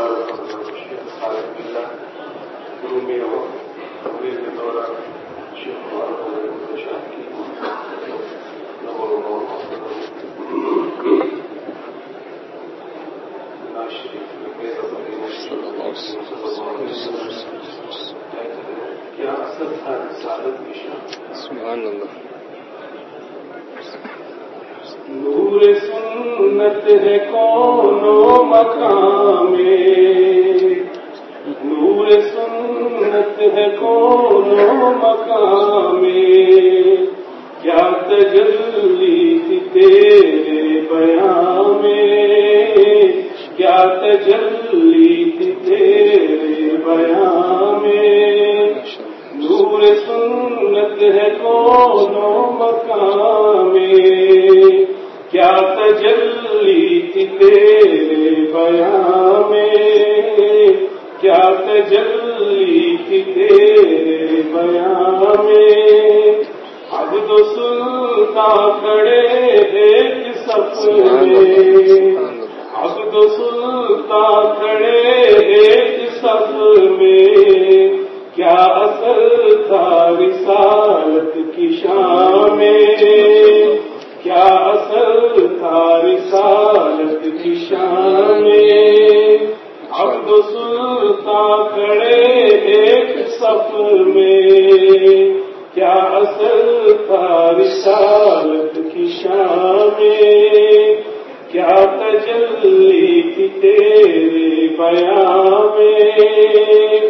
سبحان اللہ. نور سنت ہے کون و مکان میں، نور سنت ہے کون و مکان میں، کیا تجلی تھی تیرے بیان میں، کیا تجلی تھی تیرے بیان میں. نور سنت ہے کون و مکان میں، کیا تجلی تھی تیرے بیان میں، کیا تجلی تھی تیرے بیان میں. عبد و سلطان کھڑے ایک صف میں، عبد و سلطان کھڑے ایک صف میں، کیا اثر تھا رسالت کی شان میں، کیا اثر تھا رسالت کی شان میں. عبد و سلطان کھڑے ایک صف میں، کیا اثر تھا رسالت کی شان میں، کیا تجلی تھی تیرے بیان میں.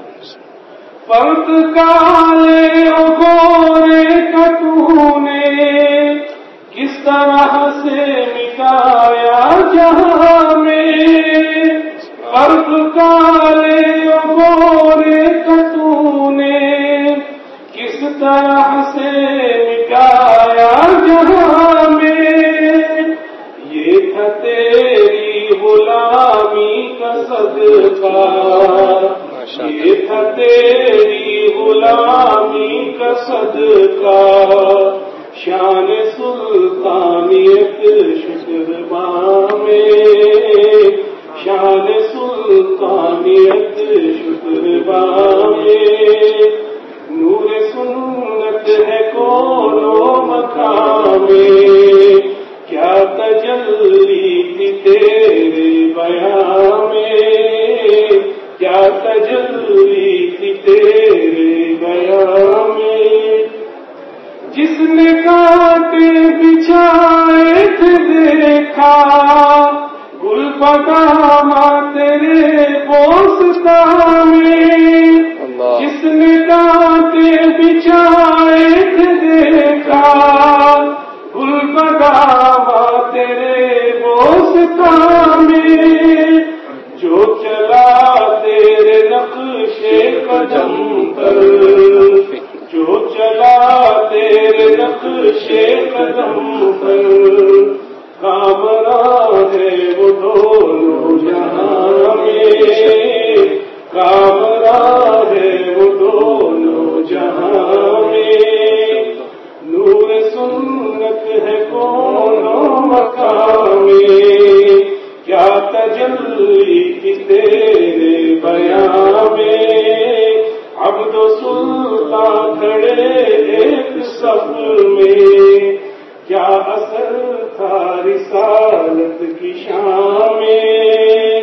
فرد کالے گورے کتو نے کس طرح سے مٹایا جہاں میں، فرد کالے گورے کتو نے کس طرح سے مٹایا جہاں میں. یہ تھا تیری غلامی کا صدقہ، یہ تھا تیری غلامی کا صدقہ، شان سلطانیت شکرباں میں، شان سلطانیت شکرباں میں. نور سنت ہے کون و مکان میں، کیا تجلی تھی تیرے بیان میں، کیا تجلی تھی تیرے بیان میں. جس نے کانٹے بچھائے تھے دیکھا گل بداما تیرے بوستان میں، جس نے کانٹے بچھائے تھے دیکھا گل بداما تیرے بوستان میں. جو چلا تیرے نقش قدم پر، جو چلا تیرے نقش قدم پر، کامراں ہے وہ دونوں جہاں میں، کامراں ہے وہ دونوں جہاں میں. نور سنت ہے کون و مکان میں، کیا تجلی تھی تیرے بیان میں. عبد و سلطان کھڑے ایک صف میں، کیا اثر تھا رسالت کی شان میں.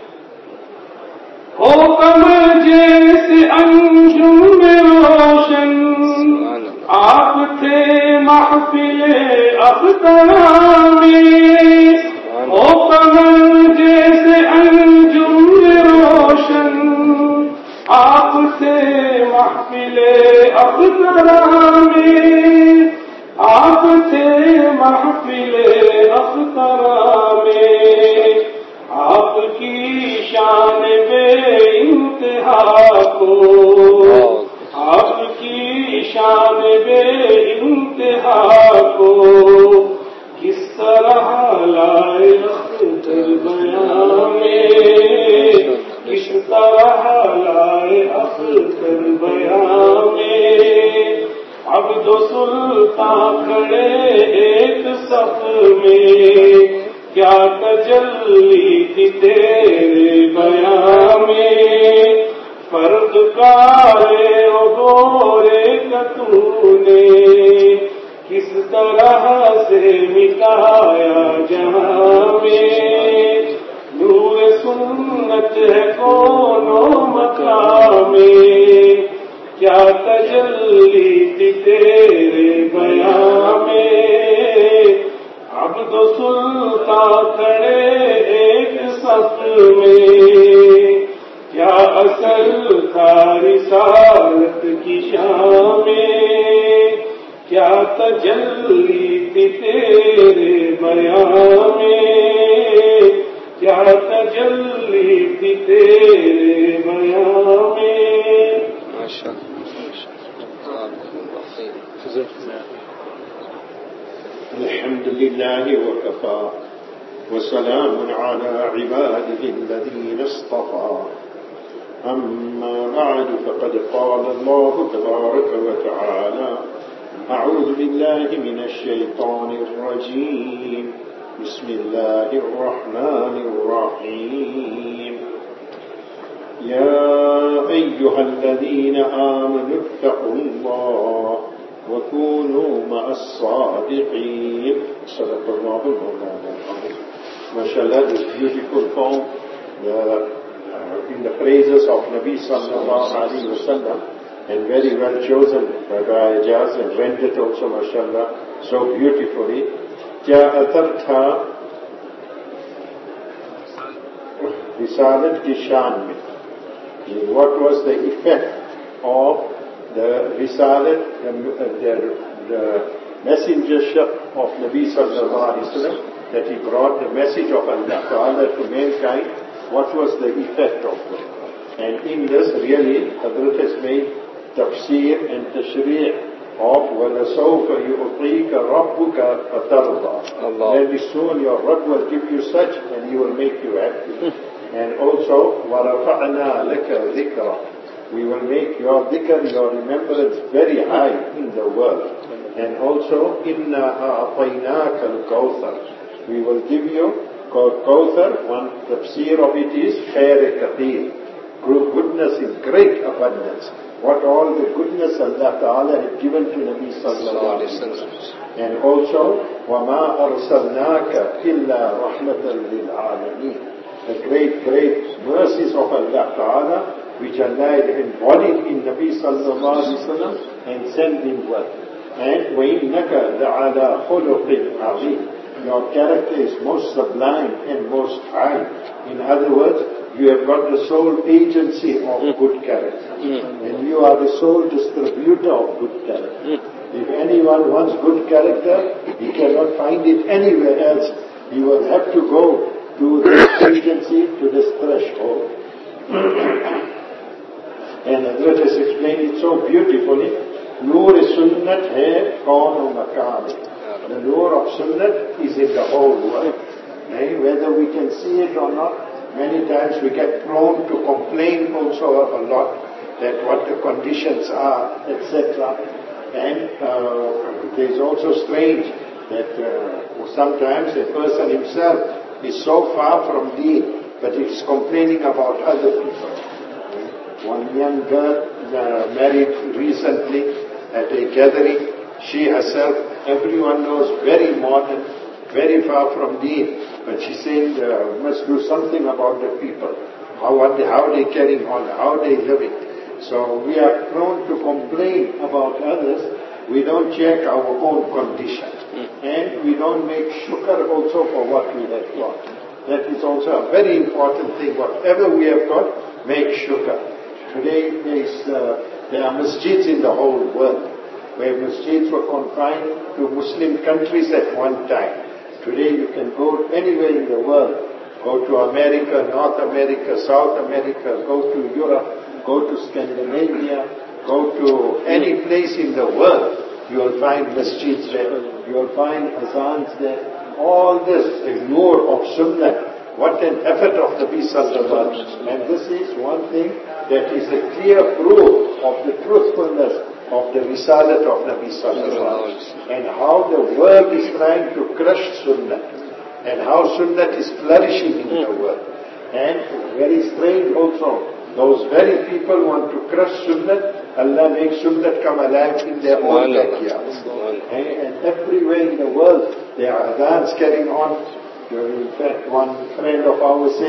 ہو کمر جیسے انجم میں روشن، آپ تھے محفل اختر میں. ہو کمر جیسے انجم میں روشن، آپ سے محفل اختر میں، آپ سے محفل اختر میں. آپ کی شان بے انتہا کو، آپ کی شان بے انتہا کو، کس طرح لائے اختر بیان میں، کس طرح لائے اختر بیان میں. عبد و سلطان کھڑے ایک صف میں، کیا تجلی تھی تیرے بیان कौनो मकामे क्या तजल्ली थी तेरे बयां में अब्दो सुल्तान खड़े एक सफ में क्या असल था रिसालत की शान में क्या तजल्ली थी तेरे बयां में क्या तजल्ली थी तेरे बयां में अल्हम्दुलिल्लाह वकफा वसलामुन अला इबादिहि अल्लज़ीना इस्तफ़ा अम्मा बअद फ़क़द क़ाल अल्लाहु तबारक व तआला अऊज़ु बिल्लाहि मिनश शैतानिर रजीम बिस्मिल्लाहिर रहमानिर रहीम या अय्युहल्लज़ीना आमनु इत्तक़ुल्लाह वकूनू मअस्सादिक़ीन सदक़ल्लाहुल मौलाना अज़ीम. MashaAllah, this beautiful poem in the praises of Nabi sallallahu alaihi wasallam, and very well chosen by Ijaz and rendered also, MashaAllah, so beautifully. क्या अतर था रिसालत की शान में? What was the effect of the risalat, the messengership of Nabi sallallahu alaihi wasallam, that he brought the message of Allah Ta'ala to mankind? What was the effect of it? And in this, really, Hazrat has made tafsir and tashri' of وَلَسَوْفَ يُعْطِيكَ رَبُّكَ فَتَرْضَى. Very soon your Rabb will give you such and he will make you happy. And also, وَرَفَعْنَا لَكَ ذِكْرًا. We will make your dhikr, your remembrance very high in the world. And also, إِنَّا أَعْطَيْنَاكَ الْكَوْثَرِ. We will give you Kawthar. One tafsir of it is khair kathir, goodness in great abundance. What all the goodness Allah Ta'ala had given to Nabi sallallahu alaihi wasallam. And also, وَمَا أَرْسَلْنَاكَ إِلَّا رَحْمَةً لِلْعَالَمِينَ. The great mercies of Allah Ta'ala, which Allah had embodied in Nabi sallallahu alaihi wasallam and sent him word. And وَإِنَّكَ لَعَلَى خُلُقٍ عَظِيمٍ. Your character is most sublime and most high. In other words, you have got the sole agency of good character. And you are the sole distributor of good character. If anyone wants good character, he cannot find it anywhere else. He will have to go to this agency, to this threshold. And Hazrat has explained it so beautifully. Noor sunnat hai kaun makam. The nur of sunnat is in the whole world. Whether we can see it or not, many times we get prone to complain also a lot that what the conditions are, etc. And it is also strange that sometimes a person himself is so far from deen, but he is complaining about other people. One young girl married recently at a gathering. She herself, everyone knows, very modern, very far from deen. But she said, must do something about the people. How they carrying on, how they living. So we are prone to complain about others. We don't check our own condition. And we don't make shukr also for what we have got. That is also a very important thing. Whatever we have got, make shukr. Today there are masjids in the whole world, where masjids were confined to Muslim countries at one time. Today you can go anywhere in the world. Go to America, North America, South America, go to Europe, go to Scandinavia, go to any place in the world. You will find masjids there. You will find azans there. All this, the nur of sunnah. What an effort of the Nabi sallallahu alaihi wasallam. And this is one thing that is a clear proof of the truthfulness of the risalat of Nabi sallallahu alaihi wasallam. And how the world is trying to crush sunnah. And how sunnah is flourishing in the world. And very strange also, those very people want to crush sunnah. Allah makes sunnah come alive in their own backyards. And everywhere in the world, there are adhans carrying on. In fact, one friend of ours said,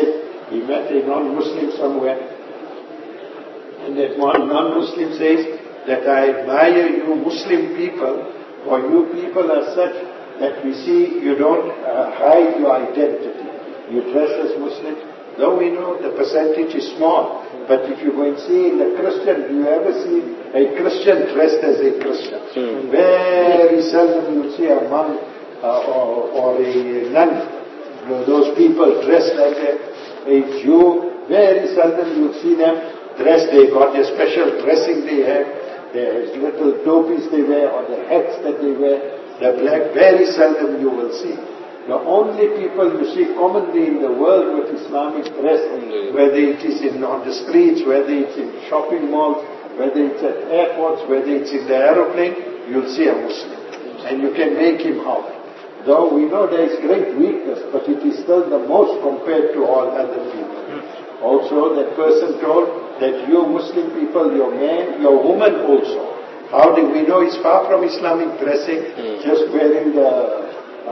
He met a non-Muslim somewhere. And that one non-Muslim says that I admire you Muslim people, for you people are such that we see you don't hide your identity. You dress as Muslims. Though we know the percentage is small, but if you go and see in the Christian, do you ever see a Christian dressed as a Christian? Very seldom you see a monk or a nun. Those people dressed like a Jew. Very seldom you see them dressed. They got their special dressing they have. Their little topis they wear or the hats that they wear. The black, very seldom you will see. The only people you see commonly in the world with Islamic dress, whether it is on the streets, whether it's in shopping malls, whether it's at airports, whether it's in the aeroplane, you'll see a Muslim. And you can make him out. Though we know there is great weakness, but it is still the most compared to all other people. Also, that person told that you Muslim people, your man, your woman also. How do we know it's far from Islamic dressing, just wearing the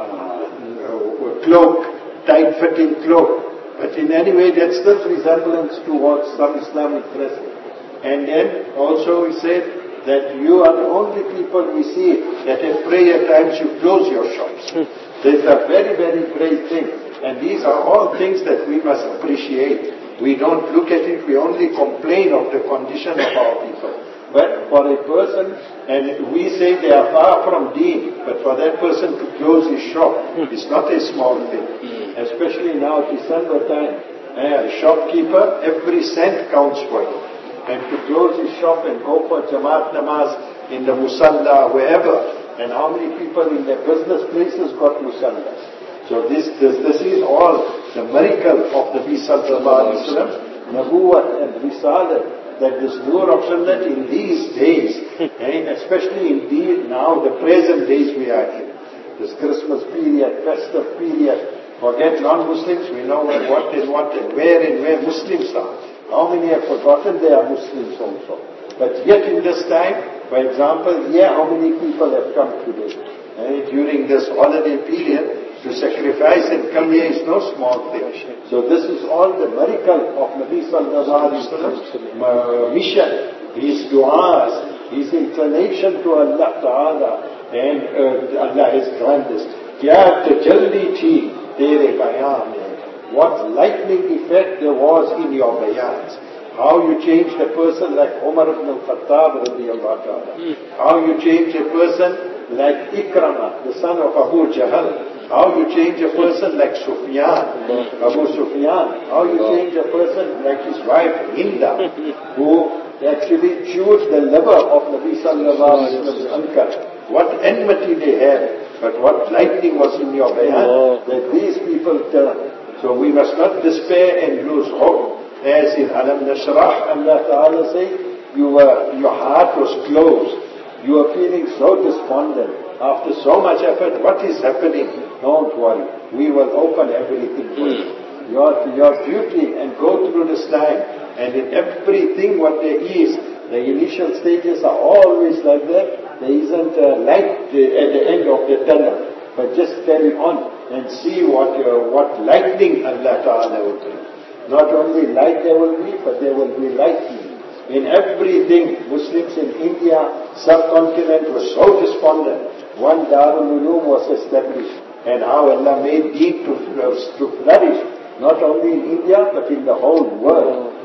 cloak, tight-fitting cloak. But in any way, that's still resemblance towards some Islamic dressing. And then also he said that you are the only people we see that at prayer times you close your shops. That's a very, very great thing. And these are all things that we must appreciate. We don't look at it, we only complain of the condition of our people. But for a person, and we say they are far from deen, but for that person to close his shop, it's not a small thing. Especially now, December time, a shopkeeper, every cent counts for him. And to close his shop and go for Jamaat Namaz in the Musalla, wherever, and how many people in their business places got Musallas. So this is all the miracle of the Nabi Sallallahu Alaihi Wasallam, Nabuwat and Risalat, that this Nur of Sunnah in these days, and especially in now, the present days we are in, this Christmas period, festive period, forget non-Muslims, we know what and where Muslims are. How many have forgotten they are Muslims also? But yet in this time, for example, how many people have come today? During this holiday period, to sacrifice and come here is no small thing. So this is all the miracle of Nabi Sallallahu Alaihi Wasallam's mission, his du'as, his inclination to Allah Ta'ala, and Allah has granted this. Kya tajalli thi tere bayan mein. What lightning effect there was in your bayans. How you changed a person like Umar ibn al-Khattab radiyallahu ta'ala. How you changed a person like Ikrama, the son of Abu Jahl. How you change a person like Sufyan, Abu Sufyan. How you change a person like his wife Hinda, who actually chewed the liver of Nabi Sallallahu Alaihi Wasallam. What enmity they had, but what lightning was in your bayan that these people turn. So we must not despair and lose hope. As in Alam Nashrah, Allah Ta'ala says, your heart was closed. You are feeling so despondent. After so much effort, what is happening? Don't worry. We will open everything for you. Your beauty and go through this time. And in everything what there is, the initial stages are always like that. There isn't a light at the end of the tunnel. But just carry on and see what lightning Allah Ta'ala will bring. Not only light there will be, but there will be lightning. In everything, Muslims in India, subcontinent were so despondent. One Darul Uloom was established, and how Allah made deen to flourish, not only in India, but in the whole world.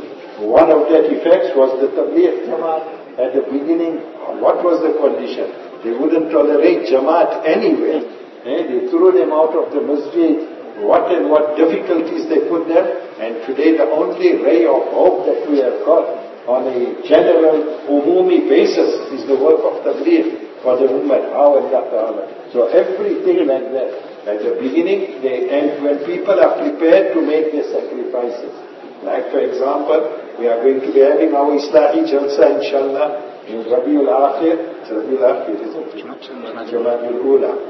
One of that effects was the Tabligh Jamaat. At the beginning, what was the condition? They wouldn't tolerate Jamaat anywhere. They threw them out of the masjid. What difficulties they put them, and today the only ray of hope that we have got on a general, umumi basis is the work of Tabligh for the Ummah, how Allah Ta'ala. So everything like that. At the beginning, and when people are prepared to make their sacrifices. Like for example, we are going to be having our Islahi Jalsa inshallah in Rabiul Akhir. It's Rabiul Akhir, isn't it? Jamaatul Ula.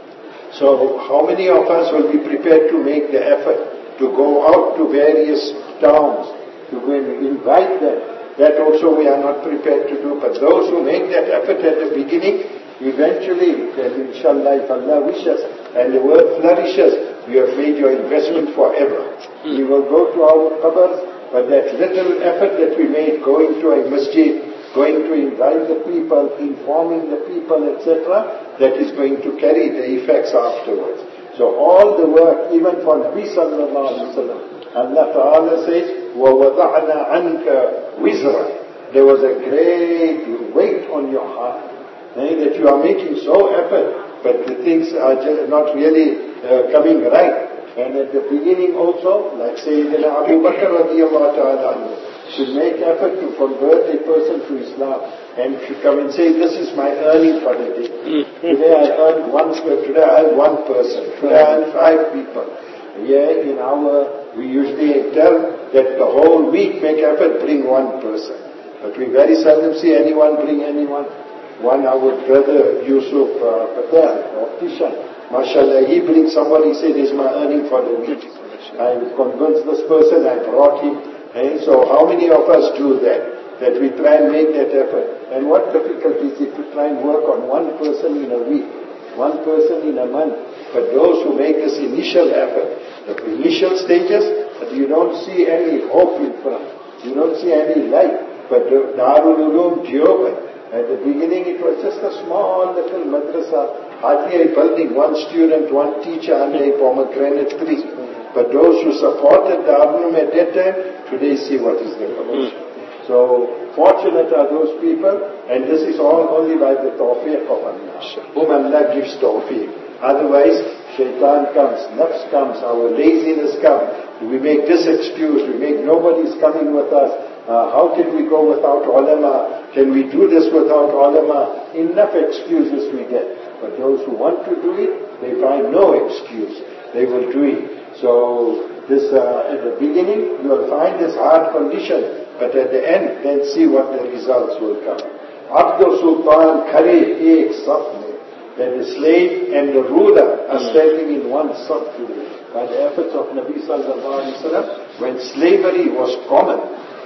So how many of us will be prepared to make the effort to go out to various towns, to go and invite them? That also we are not prepared to do. But those who make that effort at the beginning, eventually, inshallah, if Allah wishes, and the world flourishes, you have made your investment forever. We will go to our qabrs, but that little effort that we made going to a masjid, going to invite the people, informing the people, etc., that is going to carry the effects afterwards. So all the work, even for Nabi sallallahu alaihi wasallam, Allah Ta'ala says, وَوَضَعْنَا عَنْكَ وِزْرًا. There was a great weight on your heart, that you are making so effort, but the things are just not really coming right. And at the beginning also, like Sayyidina Abu Bakr radiallahu ta'ala should make effort to convert a person to Islam, and should come and say, this is my earning for the day. Today I earned today I earned one person, today I earned 5 people. Here in we usually tell that the whole week make effort, bring one person. But we very seldom see anyone bring anyone. One, our brother Yusuf Patel, optician, mashallah, he brings somebody, he said, this is my earning for the week. I convinced this person, I brought him. And so how many of us do that? That we try and make that effort. And what difficulty is it to try and work on one person in a week, one person in a month? But those who make this initial effort, the initial stages, but you don't see any hope in front. You don't see any light. But Darul Uloom Deoband, at the beginning it was just a small little madrasa, hardly a building, one student, one teacher under a pomegranate tree. But those who supported Darul Uloom at that time, today see what is the commotion. So, fortunate are those people, and this is all only by the tawfiq of Allah, whom Allah gives tawfiq. Otherwise, shaitan comes, nafs comes, our laziness comes. We make this excuse, we make nobody's coming with us. How can we go without ulama? Can we do this without ulama? Enough excuses we get. But those who want to do it, they find no excuse. They will do it. So, this at the beginning, you will find this hard condition. But at the end, then see what the results will come. Abdul Sultan Khare ek saf mein, that the slave and the ruler are standing in one saf today. By the efforts of Nabi sallallahu alaihi wasallam, when slavery was common,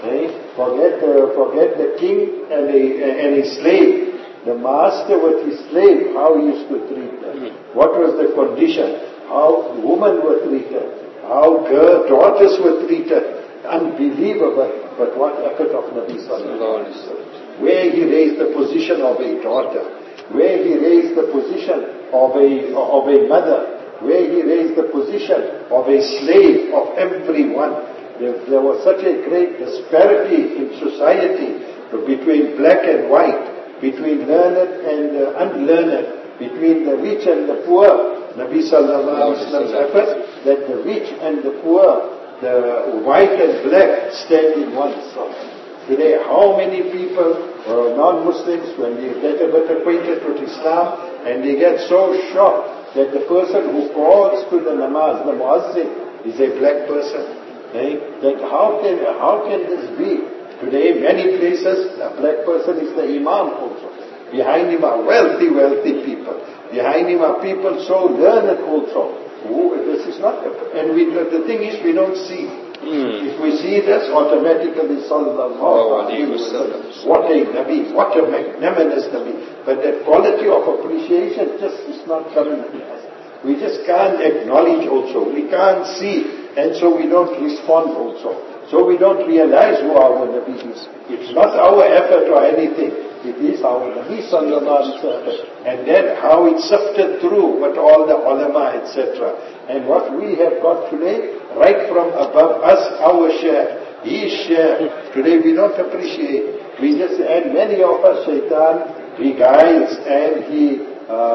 forget the king and a slave. The master with his slave, how he used to treat them. What was the condition? How women were treated. How daughters were treated. Unbelievable. But what effort of Nabi sallallahu alaihi wasallam. Where he raised the position of a daughter. Where he raised the position of a mother. Where he raised the position of a slave of everyone. There was such a great disparity in society between black and white, between learned and unlearned, between the rich and the poor. Nabi sallallahu alaihi wasallam's effort that the rich and the poor, the white and black, stand in one side. Today, how many people, non-Muslims, when they get a bit acquainted with Islam, and they get so shocked that the person who calls to the namaz, the muazzin, is a black person. That how can this be? Today, many places, a black person is the imam also. Behind him are wealthy people. Behind him are people so learned also. This is not, and the thing is, we don't see. If we see this, automatically, sallallahu alaihi wasallam. What a Nabi, what a magnanimous Nabi. But that quality of appreciation just is not coming to us. We just can't acknowledge also. We can't see, and so we don't respond also. So we don't realize who our Nabi is. It's not our effort or anything. It is our Nabi sallallahu alaihi wasallam. And then how it sifted through with all the ulama, etc. And what we have got today, right from above us, our share, his share. Today we don't appreciate. We just, and many of us, shaitan, he guides and he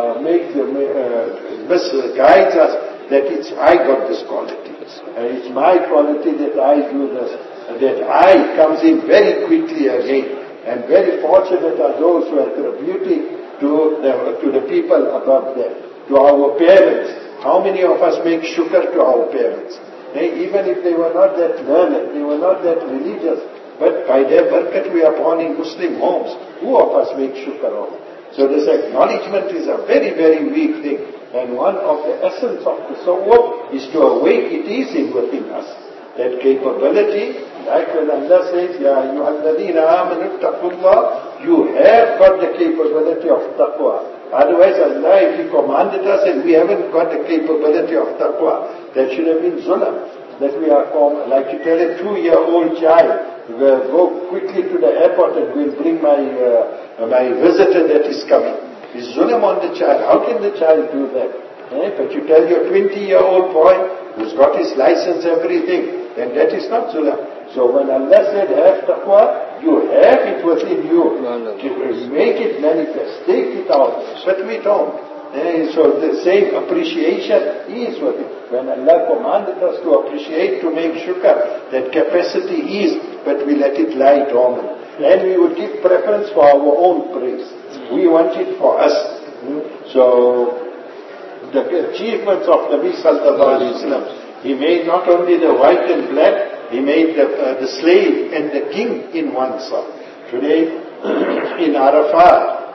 misguides us that I got this quality. And it's my quality that I do this. And that I comes in very quickly again. And very fortunate are those who attribute to the people above them, to our parents. How many of us make shukr to our parents? Even if they were not that learned, they were not that religious, but by their barakat we are born in Muslim homes. Who of us make shukr of? So this acknowledgement is a very, very weak thing. And one of the essence of the tasawwuf is to awake it is within us. That capability, like when Allah says, Ya ayyuhalladheena amanu ittaqullah, you have got the capability of taqwa. Otherwise, Allah, if He commanded us and we haven't got the capability of taqwa, that should have been zulm. That we are, like you tell a 2-year-old child, go quickly to the airport and we'll bring my visitor that is coming. It's zulm on the child. How can the child do that? But you tell your 20-year-old boy who's got his license, everything, then that is not zulm. So when Allah said have taqwa, you have it within you. Make it manifest. Take it out. But we don't. So the same appreciation is what it. When Allah commanded us to appreciate, to make shukr, that capacity is, but we let it lie dormant. And we would give preference for our own praise. We want it for us. So the achievements of Nabi Sallallahu Alaihi Wasallam, he made not only the white and black, he made the slave and the king in one song. Today, in Arafat,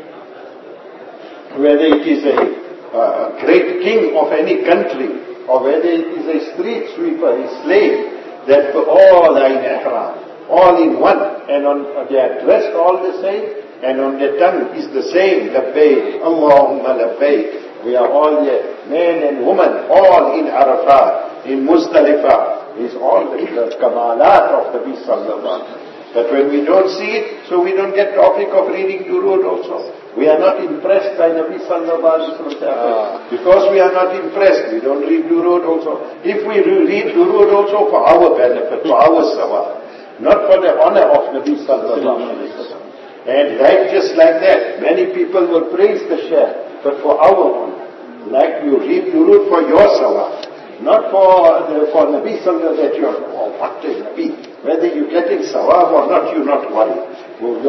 whether it is a great king of any country, or whether it is a street sweeper, a slave, that all are in ihram, all in one, and they are dressed all the same, and on their tongue is the same, labbaik, Allahumma labbaik. We are all here, men and women, all in Arafat, in Muzdalifah. Is all the kamalat of the Nabi Sallallahu Alaihi Wasallam. But when we don't see it, so we don't get topic of reading Durud also. We are not impressed by Nabi Sallallahu Alaihi Wasallam. Because we are not impressed, we don't read Durud also. If we read Durud also for our benefit, for our sawab, not for the honor of Nabi Sallallahu Alaihi Wasallam. And just like that, many people will praise the Shaykh, but for our honor. Like you read Durud for your sawab. Not for Nabi Sallallahu that you are, what is Nabi? Whether you get in sawab or not, you're not worried. What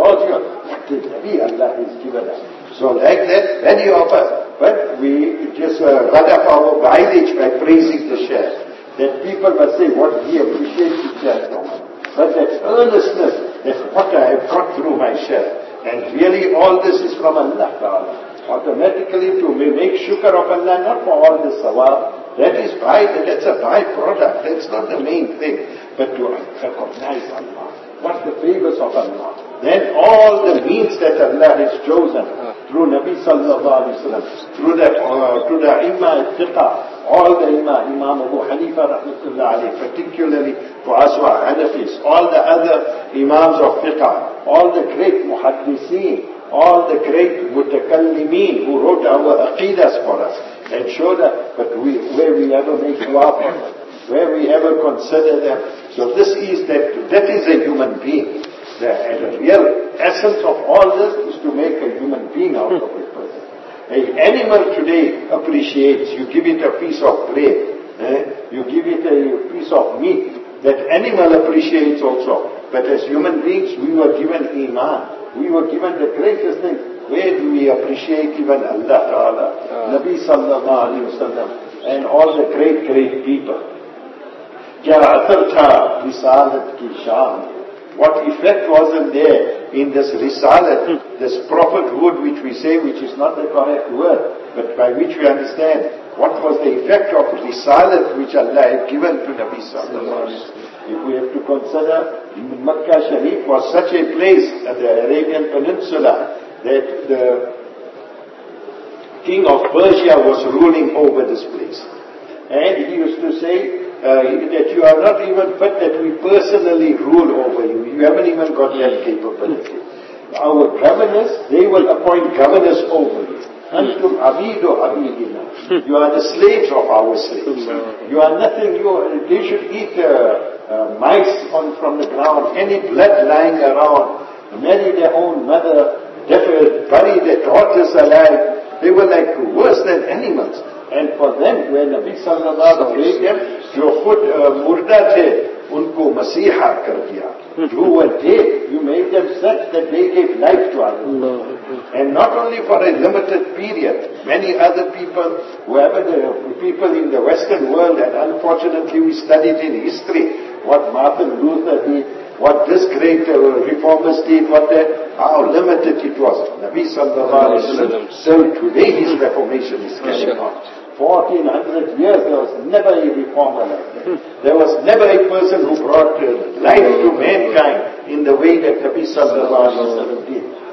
is Nabi Allah has given us? So like that, many of us, but we just run up our mileage by praising the Shaykh. That people must say, what he appreciates the Shaykh. But that earnestness, that's what I have got through my Shaykh. And really all this is from Allah Ta'ala. Automatically to make shukr of Allah, not for all the sawab. That's a byproduct. That's not the main thing. But to recognize Allah. What the favors of Allah. Then all the means that Allah has chosen through Nabi Sallallahu Alaihi Wasallam, through the Imam al-Fiqh, all the Imam Abu Hanifa Rahmatullah Alayhi, particularly for us who are Hanafis, all the other Imams of Fiqh, all the great Muhaddiseen, all the great Mutakallimin who wrote our Aqidas for us and showed us, but where we ever make dua for them, where we ever consider them. So this is that is a human being. And the real essence of all this is to make a human being out of a person. An animal today appreciates, you give it a piece of bread, you give it a piece of meat, that animal appreciates also. But as human beings, we were given Iman. We were given the greatest thing. Where do we appreciate even Allah Ta'ala, Nabi Sallallahu Alaihi Wasallam, and all the great, great people? Kya athar tha risalat ki shaan? What effect wasn't there in this risalat, this prophethood which we say, which is not the correct word, but by which we understand what was the effect of risalat which Allah had given to Nabi Sallallahu Alaihi Wasallam. If we have to consider, Makkah Sharif was such a place at the Arabian Peninsula that the king of Persia was ruling over this place. And he used to say that you are not even fit that we personally rule over you. You haven't even got that capability. Our governors, they will appoint governors over you. Antum abidu abidina. You are the slaves of our slaves. You are nothing. They should eat mice from the ground, any blood lying around, marry their own mother, bury their daughters alive. They were like worse than animals. And for them, when Nabi Sallallahu Alaihi Wasallam, जो खुद मुर्दा थे, उनको मसीहा कर दिया. You were dead. You made them such that they gave life to others. And not only for a limited period. Many other people, whoever the people in the Western world, and unfortunately we studied in history what Martin Luther did, what this great reformers did, how limited it was. Nabi Sallallahu Alaihi Wasallam, till today his reformation is carrying on. 1400 years, there was never a reformer like that. There was never a person who brought life to mankind in the way that Nabi Sallallahu Alaihi Wasallam did.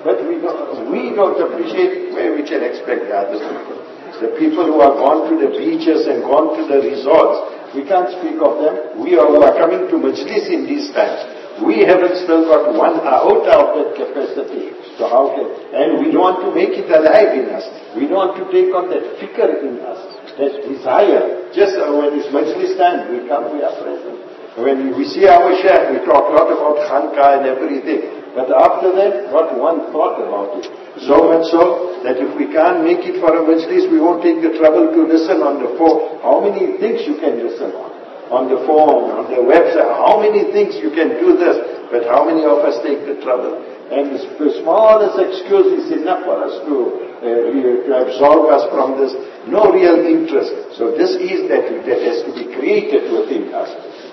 But we don't appreciate where we can expect the other people. The people who have gone to the beaches and gone to the resorts, we can't speak of them. We who are coming to Majlis in these times, we haven't still got 1 iota of that capacity. So how can, and we don't want to make it alive in us. We don't want to take on that fikr in us, that desire. Just when it's Majlis time, we come, we are present. When we see our Shaykh, we talk a lot about Khanqa and everything. But after that, not one thought about it. So much so that if we can't make it for a Majlis, we won't take the trouble to listen on the phone. How many things you can listen on? On the phone, on the website, how many things you can do this, but how many of us take the trouble? And the smallest excuse is enough for us to absolve us from this. No real interest. So this is that has to be created within us.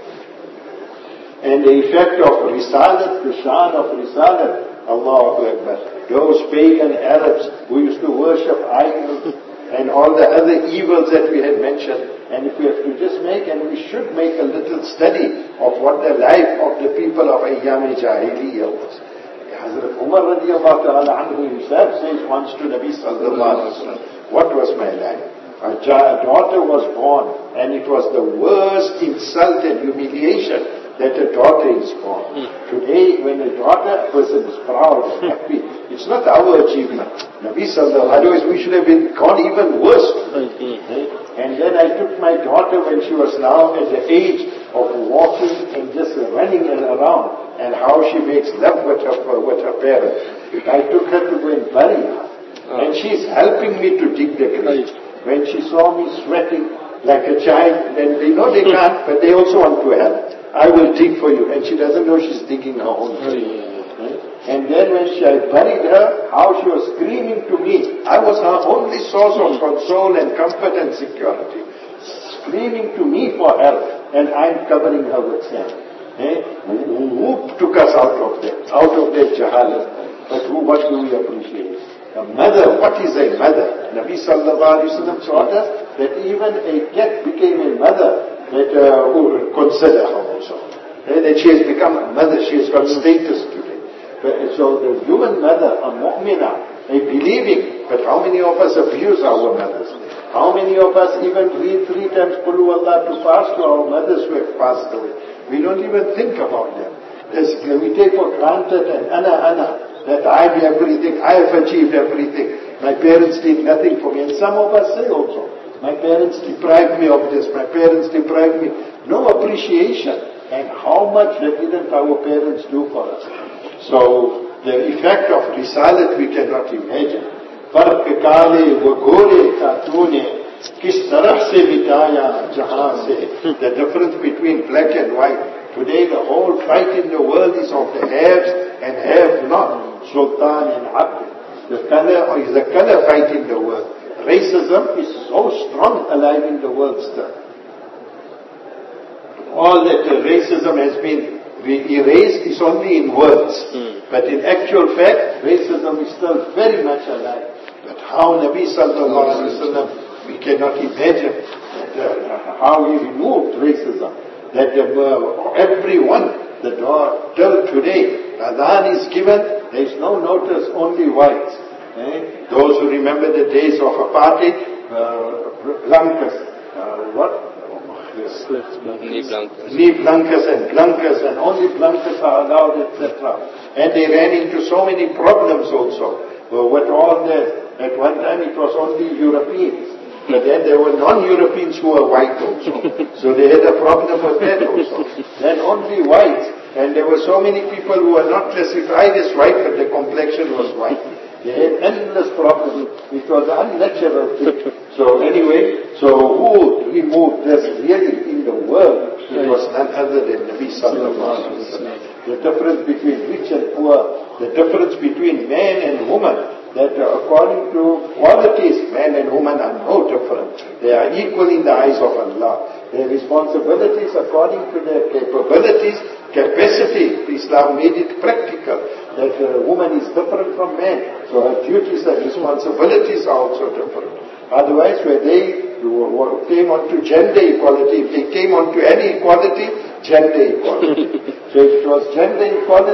And the effect of Risalat, the Shan of Risalat, Allahu Akbar. Those pagan Arabs who used to worship idols and all the other evils that we had mentioned. And if we have to just make, and we should make a little study of what the life of the people of Ayyam-e Jahiliyyah was. Hazrat Umar radiallahu ta'ala anhu himself says once to Nabi sallallahu alayhi wa sallam, what was my life? A daughter was born, and it was the worst insult and humiliation that a daughter is born. Today, when a person is proud and happy, it's not our achievement. Nabi sallallahu alayhi wa sallam, we should have gone even worse. And then I took my daughter when she was now at the age of walking and just running around, and how she makes love with her parents. I took her to go and bury her. And she's helping me to dig the grave. When she saw me sweating like a child, then they know they can't, but they also want to help. I will dig for you. And she doesn't know she's digging her own grave. And then when I buried her, how she was screaming to me. I was her only source of console and comfort and security. Screaming to me for help, and I'm covering her with sand. Who took us out of that jahalat? But what do we appreciate? A mother, what is a mother? Nabi sallallahu alayhi wa sallam taught us that even a cat became a mother, that who would consider her also. That she has become a mother, she has got status today. So the human mother, a mu'minah, a believing, but how many of us abuse our mothers? How many of us even read 3 times Qul Huwallah to pass to our mothers who have passed away? We don't even think about them. We take for granted and ana, that I have everything, I have achieved everything. My parents did nothing for me. And some of us say also, my parents deprived me of this, my parents deprived me. No appreciation. And how much didn't our parents do for us? So, the effect of Risalat we cannot imagine. Farq kaale wo gore ka tune kis tarah se mitaya jahan se. The difference between black and white. Today the whole fight in the world is of the haves and have not. Sultan and Abd. The color is a color fight in the world. Racism is so strong alive in the world still. All that racism has been erased is only in words. But in actual fact, racism is still very much alive. But how Nabi sallallahu alayhi wa sallam, we cannot imagine how he removed racism. That everyone, till today, Adhan is given, there is no notice, only whites. Those who remember the days of apartheid, blancas, knee blancas and only blancas are allowed, etc. And they ran into so many problems also. With all that, at one time it was only Europeans. But then there were non-Europeans who were white also. So they had a problem with that also. Then only whites. And there were so many people who were not classified as white, but the complexion was white. They had endless problems. It was an unnatural thing. So anyway, who removed this really in the world? It was none other than Nabi sallallahu alayhi wa sallam. The difference between rich and poor, the difference between man and woman, that according to qualities, man and woman are no different. They are equal in the eyes of Allah. Their responsibilities according to their capabilities, capacity. Islam made it practical that a woman is different from man. So her duties and responsibilities are also different. Otherwise, where they came on to gender equality, if they came on to any equality, gender equality. So if it was gender equality,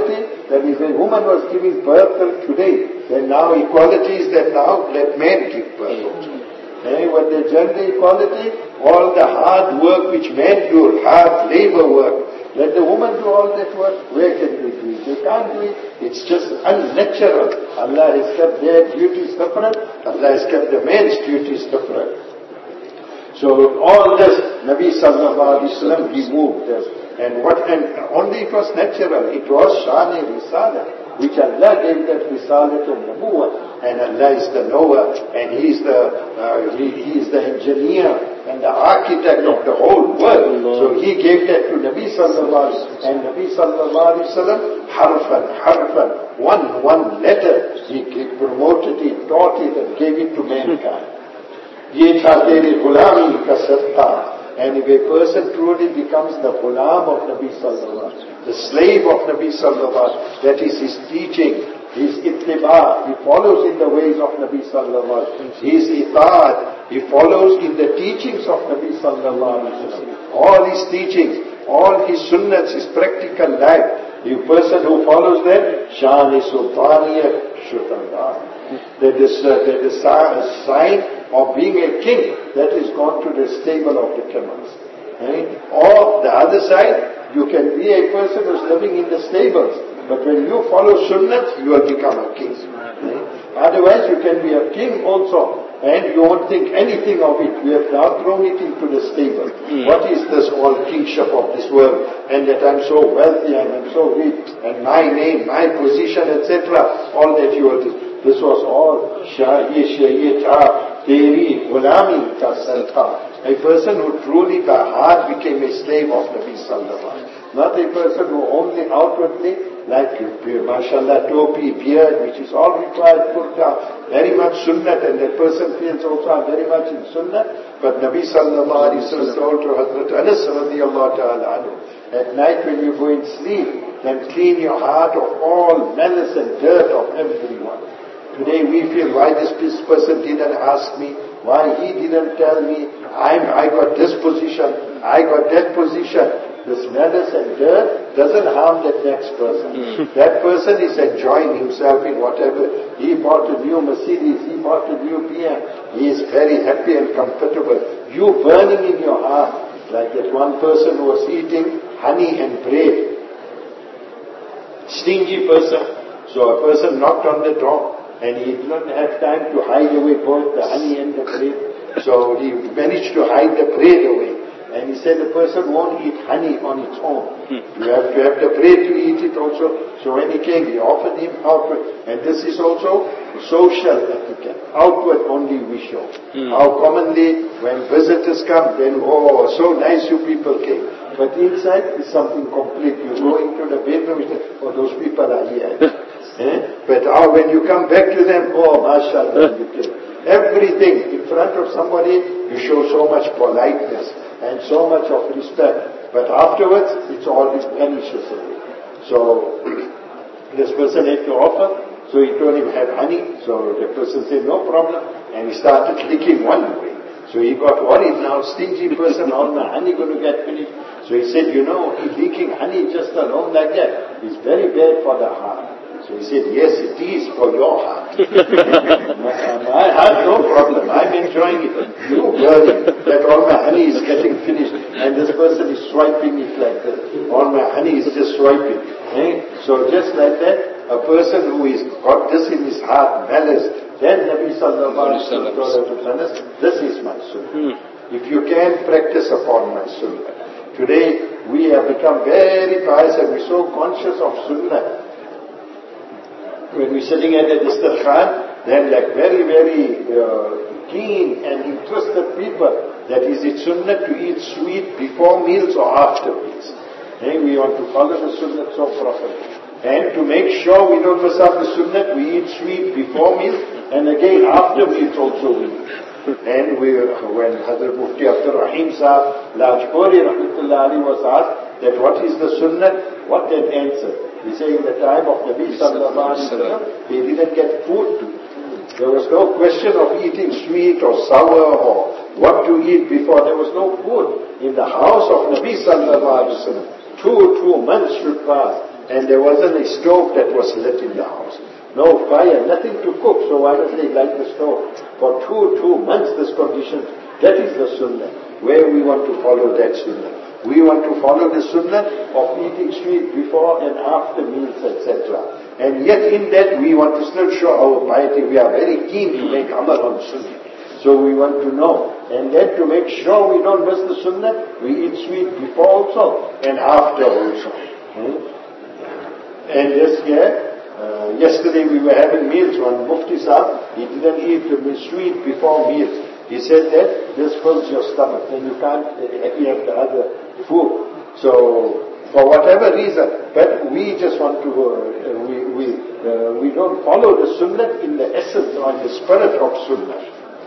that if a woman was giving birth till today, then now equality is that now let men give birth also. When the gender equality, all the hard work which men do, hard labor work, let the woman do all that work. Where can we do it? They can't do it. It's just unnatural. Allah has kept their duties separate. Allah has kept the men's duties separate. So all this, Nabi sallallahu alaihi wasallam removed this. And only it was natural. It was Shani Risala, which Allah gave that Risala to Nabuwa. And Allah is the knower, and He is the engineer and the architect of the whole world. So He gave that to Nabi sallallahu alaihi wasallam. And Nabi sallallahu alaihi wasallam, harfan, one letter, He promoted it, taught it, and gave it to mankind. Ye tha tere gulami ka sadqa. And if a person truly becomes the ghulam of Nabi sallallahu alaihi wasallam, the slave of Nabi sallallahu alaihi wasallam, that is his teaching, his ittiba, he follows in the ways of Nabi sallallahu alaihi wasallam, his itaat, he follows in the teachings of Nabi sallallahu alaihi wasallam, all his teachings, all his sunnats, his practical life. The person who follows that, Shani Sultaniyat Shutandar. That is a sign of being a king that is gone to the stable of the camels. Right? Or the other side, you can be a person who is living in the stables, but when you follow sunnah, you will become a king. Right? Otherwise, you can be a king also, and you won't think anything of it. We have now thrown it into the stable. What is this all kingship of this world? And that I'm so wealthy and I'm so rich, and my name, my position, etc. All that you will do. This was all Teri Gulami Ka Sadqa. A person who truly by heart became a slave of Nabi sallallahu alaihi wasallam. Not a person who only outwardly, like mashallah, topi, beard, which is all required, kurta, very much sunnah, and that person feels also I'm very much in sunnah. But Nabi sallallahu alaihi wasallam told to Hazrat Anas radiyallahu ta'ala anhu, at night when you go and sleep, then clean your heart of all malice and dirt of everyone. Today we feel why this person didn't ask me, why he didn't tell me, I got this position, I got that position. This malice and dirt doesn't harm that next person. That person is enjoying himself in whatever. He bought a new Mercedes, he bought a new BMW. He is very happy and comfortable. You burning in your heart, like that one person who was eating honey and bread. Stingy person. So a person knocked on the door, and he did not have time to hide away both the honey and the bread. So he managed to hide the bread away. And he said the person won't eat honey on its own. You have to have the bread to eat it also. So when he came, he offered him outward. And this is also social etiquette. Outward only we show. How commonly when visitors come, then, oh, so nice you people came. But inside is something complete. You go into the bedroom, oh, those people are here. But when you come back to them, oh, mashallah, you can. Everything in front of somebody, you show so much politeness and so much of respect. But afterwards, it's all vanishes away. So, this person had to offer, so he told him, have honey. So the person said, no problem. And he started licking one way. So he got worried now, stingy person, all my honey going to get finished. So he said, you know, leaking honey just alone like that is very bad for the heart. So he said, yes, it is for your heart. My heart, no problem. I'm enjoying it. You worry that all my honey is getting finished and this person is swiping it like this. All my honey is just swiping. So just like that, a person who is got this in his heart, malice, then Nabi sallallahu alaihi wasallam told us, this is my sunnah. If you can practice upon my sunnah. Today, we have become very pious and we're so conscious of sunnah. When we're sitting at the Dastarkhan, then like very, very keen and interested people, that is it sunnah to eat sweet before meals or after meals. We want to follow the sunnah so properly. And to make sure we don't mess up the sunnah, we eat sweet before meals and again after meals also we eat. And when Hazrat Mufti Abdul Rahim Sahib Lajpuri Rahmatullah Ali was asked that what is the sunnah, what that answer? He said in the time of Nabi sallallahu alaihi wasallam, they didn't get food to eat. There was no question of eating sweet or sour or what to eat before. There was no food. In the house of Nabi sallallahu alaihi wasallam, 2 months should pass. and there wasn't a stove that was lit in the house. No fire, nothing to cook, so why don't they light the stove? For two months this condition, that is the sunnah, where we want to follow that sunnah. We want to follow the sunnah of eating sweet before and after meals, etc. And yet in that we want to still show our piety. We are very keen to make amal on sunnah. So we want to know. And then to make sure we don't miss the sunnah, we eat sweet before also and after also. And this yesterday we were having meals. One Mufti Sahib, he didn't eat the sweet before meals. He said that this fills your stomach and you can't have the other food. So, for whatever reason, but we just want to, we don't follow the sunnah in the essence or the spirit of sunnah.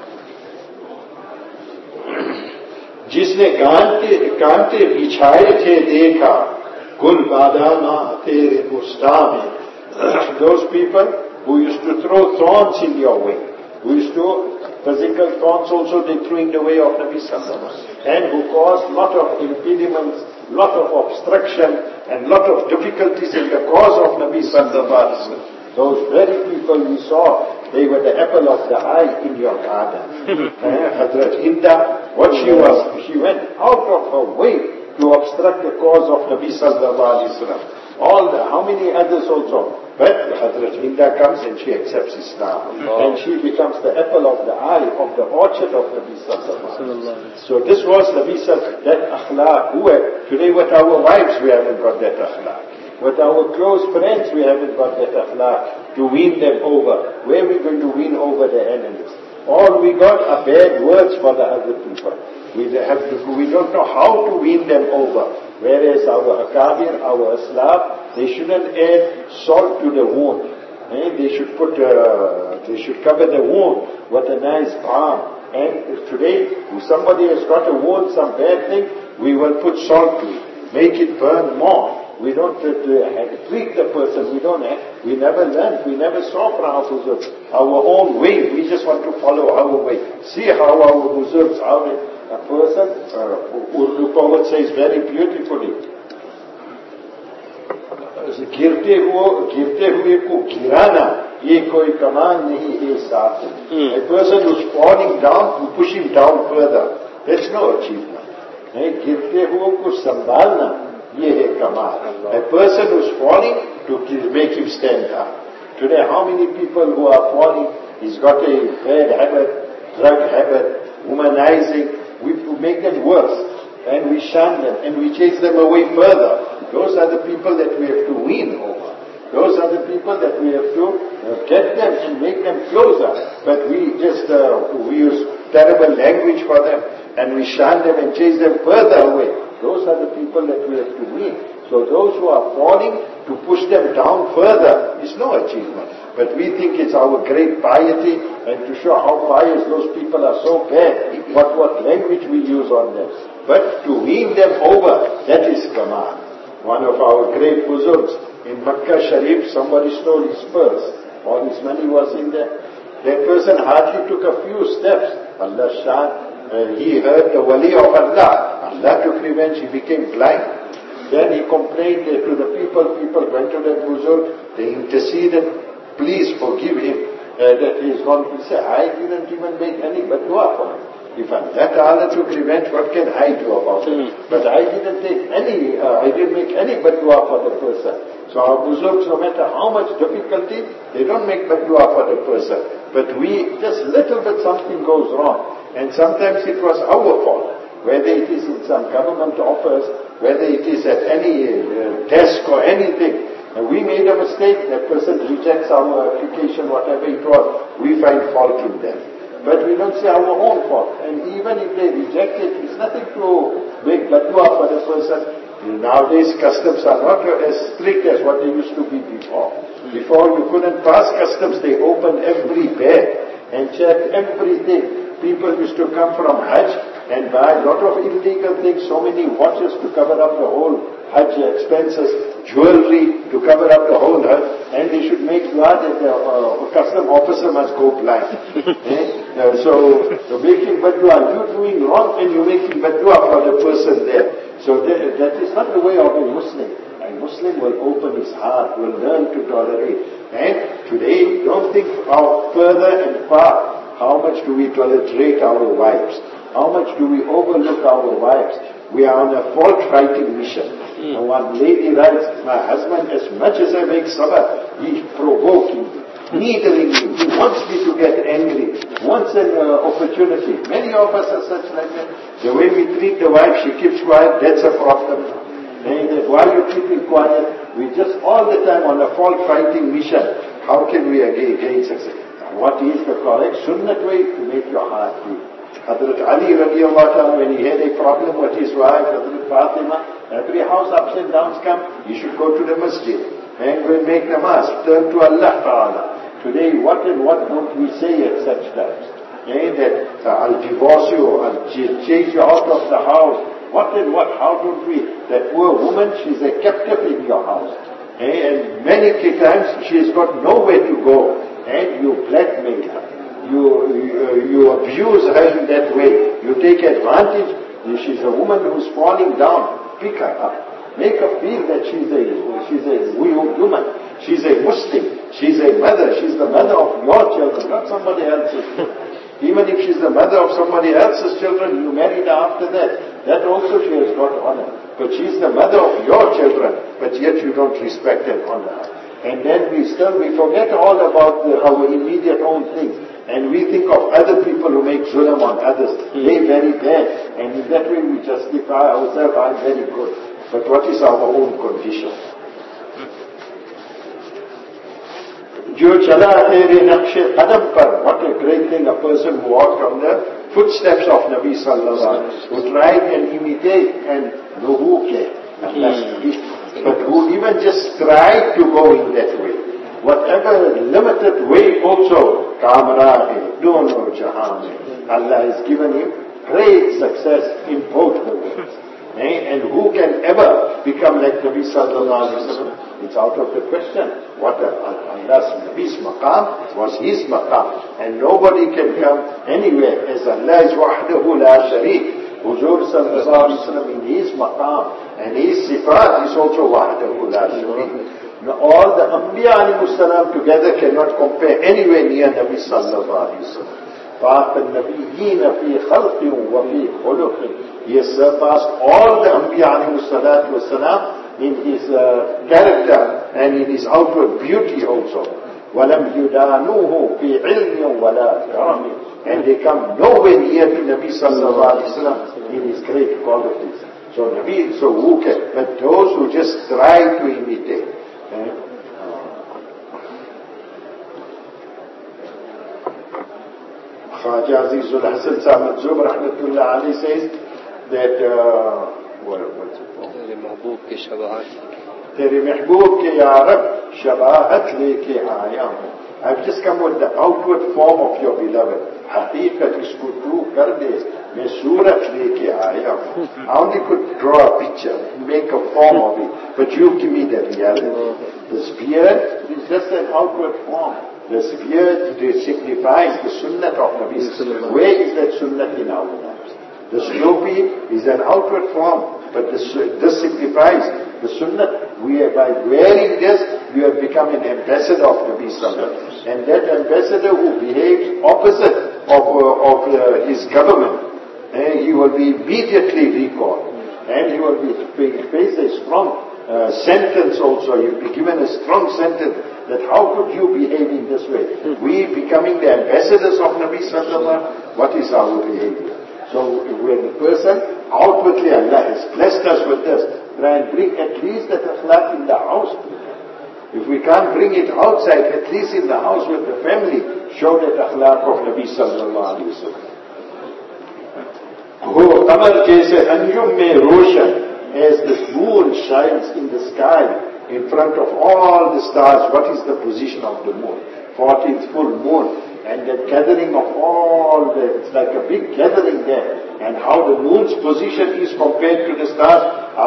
जिसने कांटे बिछाए थे देखा गुल बादामा तेरे गुस्तां में. Those people who used to throw thorns in your way, who used to physical thorns also they threw in the way of Nabi Sallallahu Alaihi Wasallam, and who caused lot of impediments, lot of obstruction, and lot of difficulties in the cause of Nabi Sallallahu Alaihi Wasallam. Those very people we saw, they were the apple of the eye in your garden. Hazrat Hinda, what she went out of her way to obstruct the cause of Nabi Sallallahu Alaihi Wasallam. How many others also. But Hazrat Hinda comes and she accepts Islam. And she becomes the apple of the eye of the orchard of Nabi Sallallahu Alaihi Wasallam. So this was Nabi Sallallahu Alaihi Wasallam, that akhlaq. Today with our wives we haven't got that akhlaq. With our close friends we haven't got that akhlaq to win them over. Where are we going to win over the enemies? All we got are bad words for the other people. We don't know how to win them over. Whereas our akabir, our aslab, they shouldn't add salt to the wound. They should cover the wound with a nice balm. And today, if somebody has got a wound, some bad thing, we will put salt to it, make it burn more. We don't treat the person. We never learned. We never saw from our own way. We just want to follow our way. See how our Huzurs, how a person, Urdu poet says very beautifully, गिरते हुए को गिराना ये कोई कमान नहीं है साथ. A person who's falling down, to push him down further, that's no achievement. गिरते हुए को संभालना ये है कमाल. A person who's falling, to make him stand up. Today how many people who are falling, he's got a bad habit, drug habit, womanizing. We make them worse, and we shun them, and we chase them away further. Those are the people that we have to win over. Those are the people that we have to get them and make them closer. But we just, we use terrible language for them, and we shun them and chase them further away. Those are the people that we have to win. So those who are falling, to push them down further is no achievement. But we think it's our great piety, and to show how pious those people are so bad, what language we use on them. But to win them over, that is kamal. One of our great Huzurs, in Makkah Sharif, somebody stole his purse. All his money was in there. That person hardly took a few steps. Allah Shan, he heard the wali of Allah. Allah took revenge, he became blind. Then he complained to the people. People went to that Huzur, they interceded. Please forgive him that he is gone. He said, I didn't even make any badua for him. If Allah Ta'ala took revenge, what can I do about it? But I didn't make any badua for the person. So our Buzurgs, no matter how much difficulty, they don't make badua for the person. But we, just little bit something goes wrong. And sometimes it was our fault. Whether it is in some government office, whether it is at any desk or anything. And we made a mistake, that person rejects our application, whatever it was, we find fault in them. But we don't say our own fault. And even if they reject it, it's nothing to make badua for the person. Nowadays customs are not as strict as what they used to be before. Before you couldn't pass customs, they opened every bag and checked everything. People used to come from Hajj and buy a lot of illegal things, so many watches to cover up the whole Hajj expenses, jewelry to cover up the whole Hajj, and they should make dua that the custom officer must go blind. So making badua, you're doing wrong and you're making badua for the person there. So that is not the way of a Muslim. And Muslim will open his heart, will learn to tolerate. And today, don't think how further and far, how much do we tolerate our wives? How much do we overlook our wives? We are on a fault-fighting mission. And one lady writes, my husband, as much as I make sabr, he's provoking me, needling me. He wants me to get angry, wants an opportunity. Many of us are such like that. The way we treat the wife, she keeps quiet, that's a problem. And that while you're keeping quiet, we just all the time on a fault-fighting mission. How can we gain success? What is the correct sunnat way to make your heart beat? Hazrat Ali radiallahu ta'ala, when he had a problem with his wife, Hazrat Fatima, every house ups and downs come, you should go to the masjid and go and make namaz, turn to Allah ta'ala. Today, what and what don't we say at such times? That I'll divorce you, I'll chase you out of the house. What and what, how don't we? That poor woman, she's a captive in your house. And many times she's got nowhere to go. And you blackmail her. You abuse her in that way. You take advantage. She's a woman who's falling down. Pick her up. Make her feel that she's a woman. She's a Muslim. She's a mother. She's the mother of your children, not somebody else's. Even if she's the mother of somebody else's children, you married her after that. That also she has got honor. But she's the mother of your children, but yet you don't respect and honor her. And then we forget all about our immediate own things. And we think of other people who make zulm on others. They're very bad. And in that way we justify ourselves, I'm very good. But what is our own condition? Jo chala tere naqshe qadam par. What a great thing, a person who walked on the footsteps of Nabi sallallahu alaihi wasallam, who tried and imitate and nuhuke, but who even just tried to go in that way. Whatever limited way also, kamra hai, dono jahan hai. Allah has given him great success in both the ways. And who can ever become like Nabi sallallahu alaihi wasallam? It's out of the question. What Allah's Nabi's maqam was his maqam. And nobody can come anywhere as Allah is wahdahu la shareek. Huzur sallallahu alaihi wasallam in his maqam and his sifat is also wahdahu la shareek. Now all the Anbiya alayhi salam together cannot compare anywhere near Nabi sallallahu alaihi wasallam. فَاقَ النَّبِيِّينَ فِي خَلْقٍ وَفِي خُلُقٍ. He has surpassed all the Anbiya alayhi salatu wasalam in his character and in his outward beauty also. وَلَمْ يُدَانُوهُ فِي عِلْمٍ وَلَا كَرَمٍ. And they come nowhere near to Nabi sallallahu alaihi wasallam in his great qualities. So Nabi, so who can? But those who just try to imitate. Khaja Azizul Hasan Samad Zub Rahmatullah Ali says that what's it called? Tere mehboob ke ya Rab shabahat leke aaya hu. I've just come with the outward form of your beloved. Haqiqat isko tu kar de, main surat leke aaya hu. I only could draw a picture, make a form of it, but you give me the reality. This beard is just an outward form. This beard signifies the sunnah of Nabi. Where is that sunnah in our lives? The slopi is an outward form, but this signifies the sunnah. By wearing this, you have become an ambassador of Nabi sallallahu alaihi wasallam. And that ambassador who behaves opposite of his government, he will be immediately recalled. And he will face a strong sentence also. He will be given a strong sentence that how could you behave in this way? We becoming the ambassadors of Nabi sallallahu alaihi wasallam, what is our behavior? So when the person, outwardly Allah has blessed us with this, try and bring at least that akhlaq in the house. If we can't bring it outside, at least in the house with the family, show that akhlaq of Nabi sallallahu alaihi wasallam. Wo qamar jaise anjum mein roshan, as the moon shines in the sky in front of all the stars. What is the position of the moon? 14th full moon. And the gathering of all it's like a big gathering there. And how the moon's position is compared to the stars.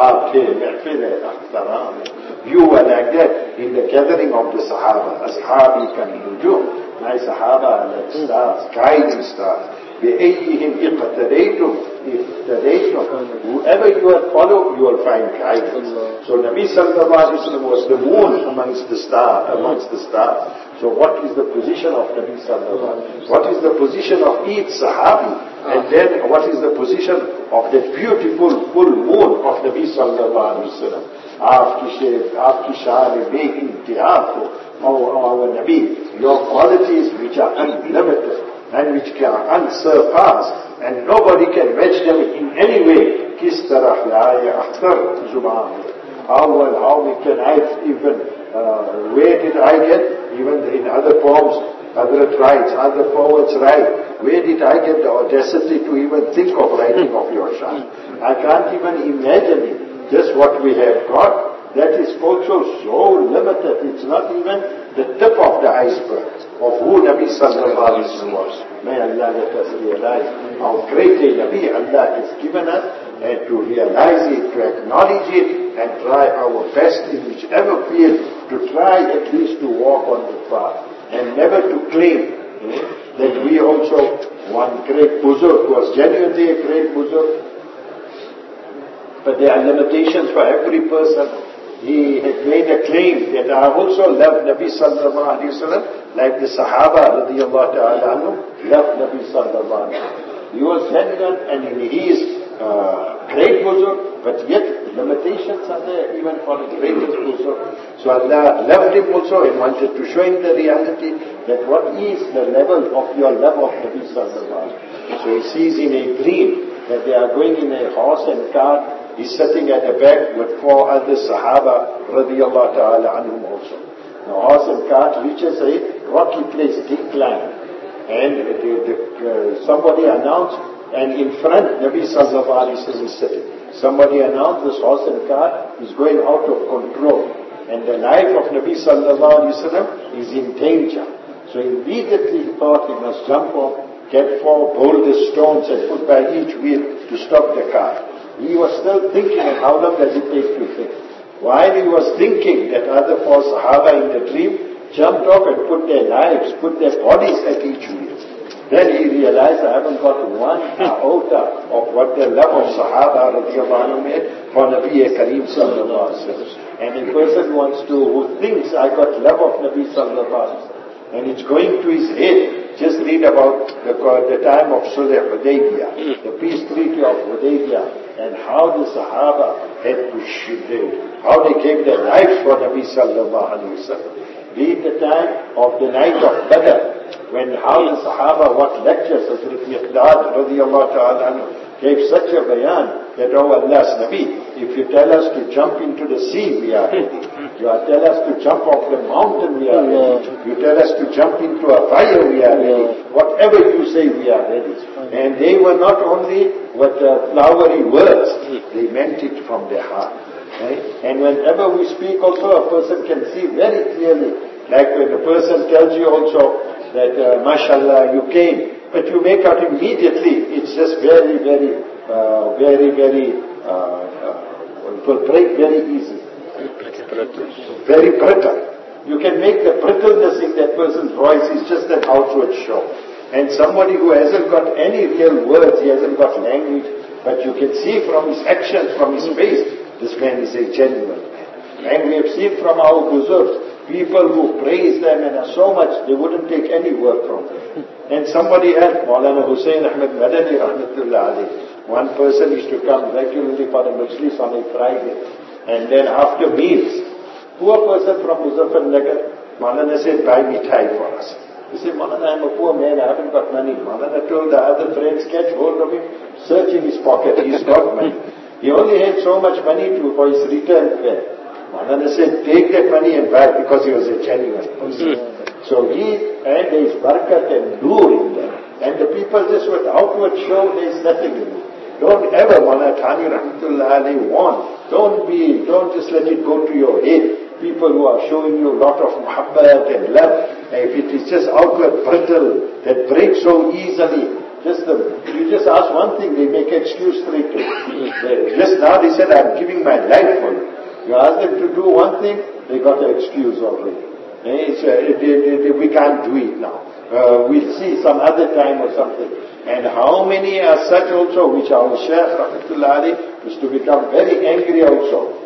You were like that in the gathering of the Sahaba. Ashabi kan nujum. My Sahaba are like stars, guiding stars. بِأَيِّهِمْ اِقْتَدَيْتُمْ Whoever you will follow, you will find guidance. So Nabi sallallahu alayhi wa sallam was the moon amongst the stars. So what is the position of Nabi sallallahu alayhi wa sallam? What is the position of each sahabi? And then what is the position of the beautiful full moon of Nabi sallallahu alayhi wa sallam? Aapki sha'an be-intihā ko, our Nabi, your qualities which are unlimited and which are unsurpassed, and nobody can match them in any way. Kis tarah laaye akhtar zubaan. How can I even, where did I get, even in other poems, other poets write, where did I get the audacity to even think of writing of your sha'an? I can't even imagine it. Just what we have got, that is also so limited. It's not even the tip of the iceberg of who Nabi sallallahu alayhi wa sallam was. May Allah let us realize how great a Nabi Allah has given us, and to realize it, to acknowledge it, and try our best in whichever field to try at least to walk on the path, and never to claim that we also, one great buzurg was genuinely a great buzurg, but there are limitations for every person. He had made a claim that I also love Nabi sallallahu alayhi wa sallam, like the Sahaba radiyallahu ta'ala anhu loved Nabi sallallahu alayhi wa sallam. He was genuine and he is great buzurg, but yet limitations are there even for the greatest buzurg. So Allah loved him also and wanted to show him the reality that what is the level of your love of Nabi sallallahu alayhi wa sallam. So he sees in a dream that they are going in a horse and cart. He's sitting at the back with 4 other Sahaba radiyallahu ta'ala anhum also. The horse and cart reaches a rocky place, decline. And somebody announced, and in front Nabi sallallahu alayhi wa sallam is sitting. Somebody announced this horse and cart is going out of control. And the life of Nabi sallallahu alayhi wa sallam is in danger. So immediately he thought he must jump off, get 4 boulder stones and put by each wheel to stop the cart. He was still thinking, and how long does it take to think? While he was thinking, that other 4 Sahaba in the dream jumped off and put their lives, put their bodies at each wheel. Then he realized, I haven't got 1 iota of what the love of Sahaba radiyallahu anhu for Nabi Kareem sallallahu alayhi wa sallam. And a person who thinks, I got love of Nabi sallallahu alayhi wa sallam, and it's going to his head. Just read about the time of Sulh Hudaybiyah, the peace treaty of Hudaybiyah, and how the Sahaba had to how they gave their lives for Nabi sallallahu alayhi wa sallam. Read the time of the night of Badr, when how the Sahaba, what lectures, Hazrat Miqdad radiyallahu ta'ala anhu gave such a bayan that, oh Allah's Nabi, if you tell us to jump into the sea, we are ready. You tell us to jump off the mountain, we are ready. You tell us to jump into a fire, we are ready. Whatever you say, we are ready. And they were not only with flowery words, they meant it from their heart. Right? And whenever we speak also, a person can see very clearly, like when a person tells you also that, mashallah, you came, but you make out immediately, it's just very, it will break very easy. Very brittle. You can make the brittleness in that person's voice is just an outward show. And somebody who hasn't got any real words, he hasn't got language, but you can see from his actions, from his face, this man is a genuine man. And we have seen from our buzurgs, people who praise them and are so much, they wouldn't take any word from them. And somebody else, Maulana Hussain Ahmed Madani rahmatullah alayhi, one person used to come regularly for the majlis on a Friday. And then after meals, poor person from Muzaffarnagar, Maulana said, buy mithai for us. He said, Maulana, I'm a poor man, I haven't got money. Maulana told the other friends, catch hold of him, search in his pocket, he's got money. He only had so much money for his return fare. Maulana said, take that money and buy, because he was a genuine person. So there is barakat and nur in them. And the people just with outward show, there is nothing in it. Don't ever, Maulana Thani rahmatullah alayhi warn, don't just let it go to your head. People who are showing you a lot of muhabbat and love, if it is just outward brittle, that breaks so easily, you just ask one thing, they make excuse straight away. Just now they said, I'm giving my life for you. You ask them to do one thing, they got an excuse already. We can't do it now. We'll see some other time or something. And how many are such also, which our Shaykh Rahmatullah Ali is to become very angry also.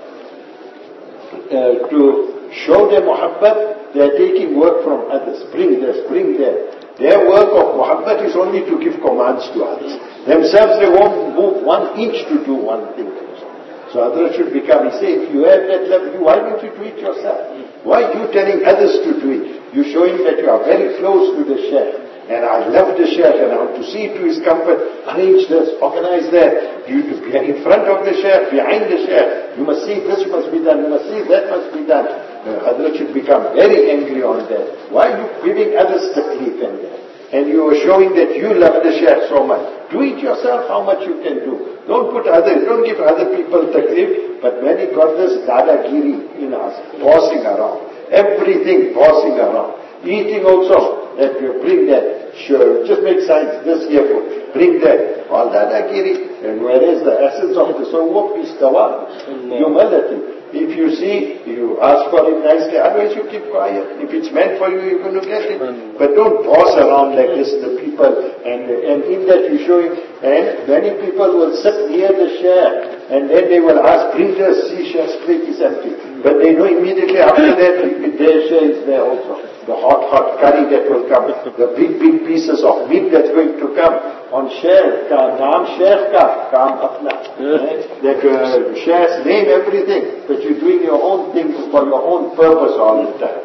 To show their muhabbat, they are taking work from others. Bring this, bring that. Their work of muhabbat is only to give commands to others. Themselves they won't move 1 inch to do one thing. So Hadrat should become, he said, if you have that level, why don't you do it yourself? Why are you telling others to do it? You're showing that you are very close to the Shaykh. And I love the Shaykh and I want to see to his comfort. Arrange this, organize that. You to be in front of the Shaykh, behind the Shaykh. You must see this must be done, you must see that must be done. Hadrat should become very angry on that. Why are you giving others taklif and that? And you are showing that you love the Shaykh so much. Do it yourself how much you can do. Don't give other people taklif. But when he got this dadagiri in us, bossing around. Everything bossing around. Eating also, that you bring that, sure, just make signs, this here food, bring that, all dadagiri. And where is the essence of the sawwab is tawad, humility. If you see, you ask for it nicely, otherwise you keep quiet. If it's meant for you, you're going to get it. But don't boss around like this, the people, and in that you show him. And many people will sit near the Shaykh, and then they will ask, bring this, see Shaykh's plate is empty. But they know immediately after that, their Shaykh is there also. The hot curry that will come, the big pieces of meat that's going to come. On Shaykh ka, naam Shaykh ka, kaam apna. That Shaykh's name everything, but you're doing your own thing for your own purpose all the time.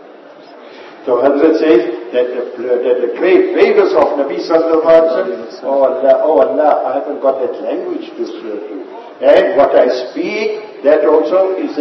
So Hazrat says that the great favors of Nabi Sallallahu Alaihi Wasallam, oh Allah, I haven't got that language to serve you. And what I speak, that also is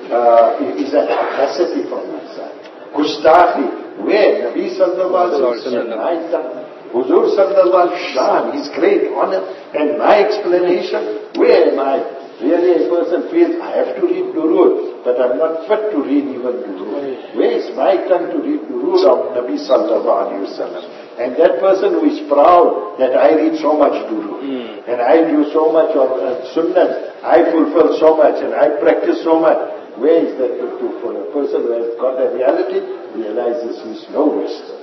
a capacity from my side. Gustaki, where Nabi Sallallahu Alaihi Wasallam, Huzur Sallallahu Alaihi Wasallam, his great honor, and my explanation, where am I? Really a person feels, I have to read Durud, but I'm not fit to read even Durud. Where is my tongue to read Durud of Nabi Sallallahu Alaihi Wasallam? And that person who is proud that I read so much Durud, and I do so much of Sunnah, I fulfill so much, and I practice so much. Where is that for a person who has got the reality, realizes he is no Western.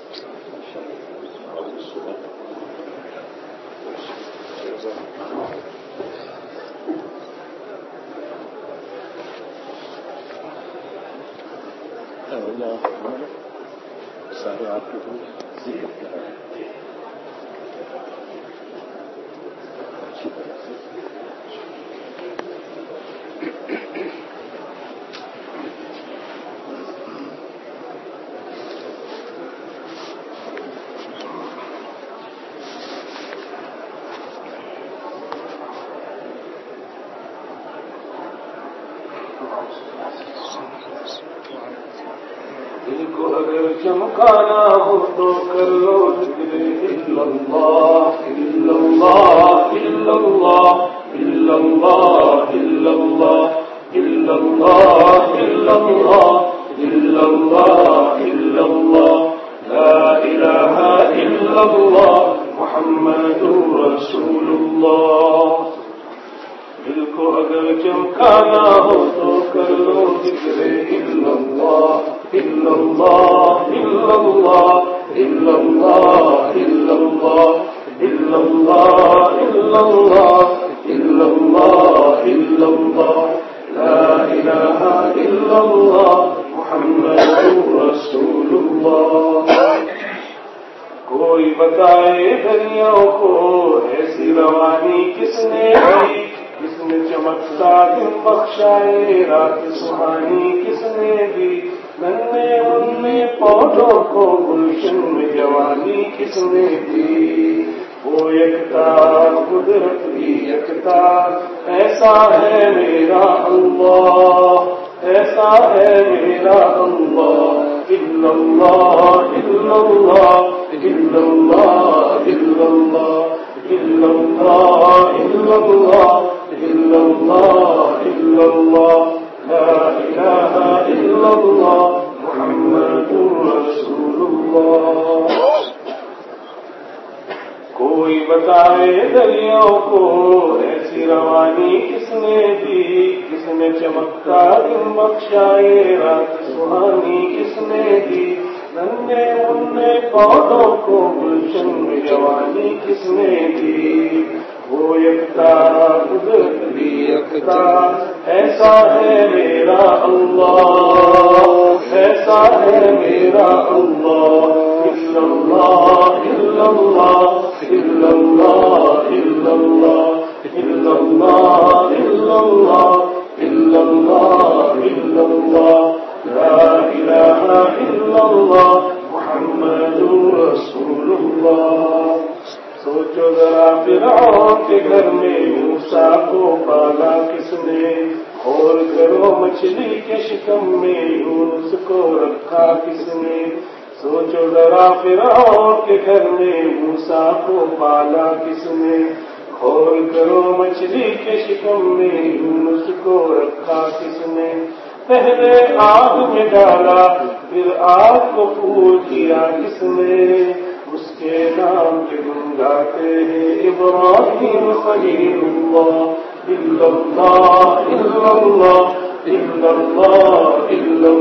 سارے آپ کے ذکر کرا چمکانا ہو تو کر لو ذکر الا اللہ الا اللہ الا اللہ الا اللہ الا اللہ الا اللہ الا اللہ الا اللہ الا اللہ لا الہ الا اللہ محمد رسول اللہ. دل کو اگر چمکانا ہو تو کر لو ذکر الا اللہ الا اللہ الا اللہ الا اللہ الا اللہ الا اللہ الا اللہ الا اللہ الا اللہ لا الہ الا اللہ محمد رسول اللہ. کوئی بتائے دنیا کو ایسی روانی کس نے دی, کس نے چمکتا دن بخشائے رات سہانی کس نے دی, ننے اننے پودوں کو گلشن میں جوانی کس نے دی. وہ یکتا قدرت کی یکتا, ایسا ہے میرا اللہ, ایسا ہے میرا اللہ. الا اللہ الا اللہ الا اللہ الا اللہ الا اللہ الا اللہ الا اللہ الا اللہ لا الہ الا اللہ محمد رسول اللہ. کوئی بتائے دریاؤں کو ایسی روانی کس نے دی, کس نے چمکتا دن بخشائے رات سہانی کس نے دی, ننے مننے پودوں کو گلشن میں جوانی کس نے دی؟ وہ یکتا قدرت بھی یکتا، ایسا ہے میرا اللہ، ایسا ہے میرا اللہ، الا اللہ الا اللہ الا اللہ الا اللہ الا اللہ الا اللہ الا اللہ الا اللہ لا الہ الا اللہ محمد رسول اللہ۔ سوچو ذرا فرعون کے گھر میں موسیٰ کو پالا کس نے؟ اور کرو مچھلی کے شکم میں یونس کو رکھا کس نے؟ سوچو ذرا فرعون کے گھر میں موسیٰ کو پالا کس نے؟ اور کرو مچھلی کے شکم میں یونس کو رکھا کس نے؟ پہلے آگ میں ڈالا پھر آگ کو پھول کیا کس نے؟ اس کے نام کے گن گاتے ہیں ابراہیم خلیل اللہ، الا اللہ الا اللہ الا اللہ الا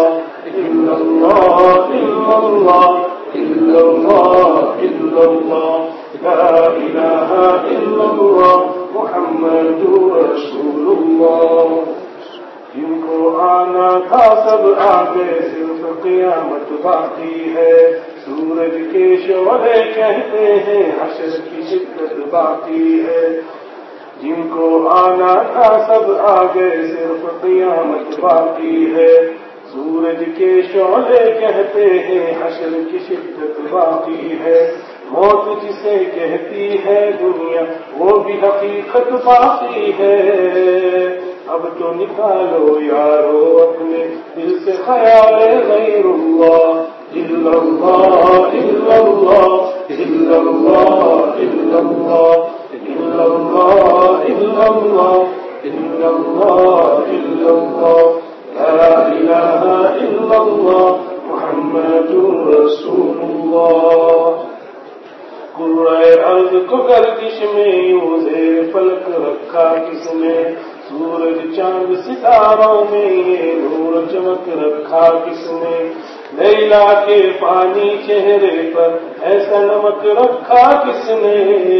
اللہ الا اللہ الا اللہ الا اللہ لا الہ الا اللہ محمد رسول اللہ۔ جن کو آنا تھا سب آ گئے، صرف قیامت باقی ہے۔ سورج کے شعلے کہتے ہیں حشر کی شدت باقی ہے۔ جن کو آنا تھا سب آ گئے، صرف قیامت باقی ہے۔ سورج کے شعلے کہتے ہیں حشر کی شدت باقی ہے۔ موت جسے کہتی ہے دنیا، وہ بھی حقیقت باقی ہے۔ اب تو نکالو یارو اپنے دل سے خیال غیر اللہ، الا اللہ الا اللہ الا اللہ الا اللہ الا اللہ الا اللہ الا اللہ الا اللہ لا الہ الا اللہ محمد رسول اللہ۔ قرۂ ارض کو گردش میں یوں زیر فلک رکھا کس نے؟ سورج چاند ستاروں میں یہ نور چمک رکھا کس نے؟ لیلا کے پانی چہرے پر ایسا نمک رکھا کس نے؟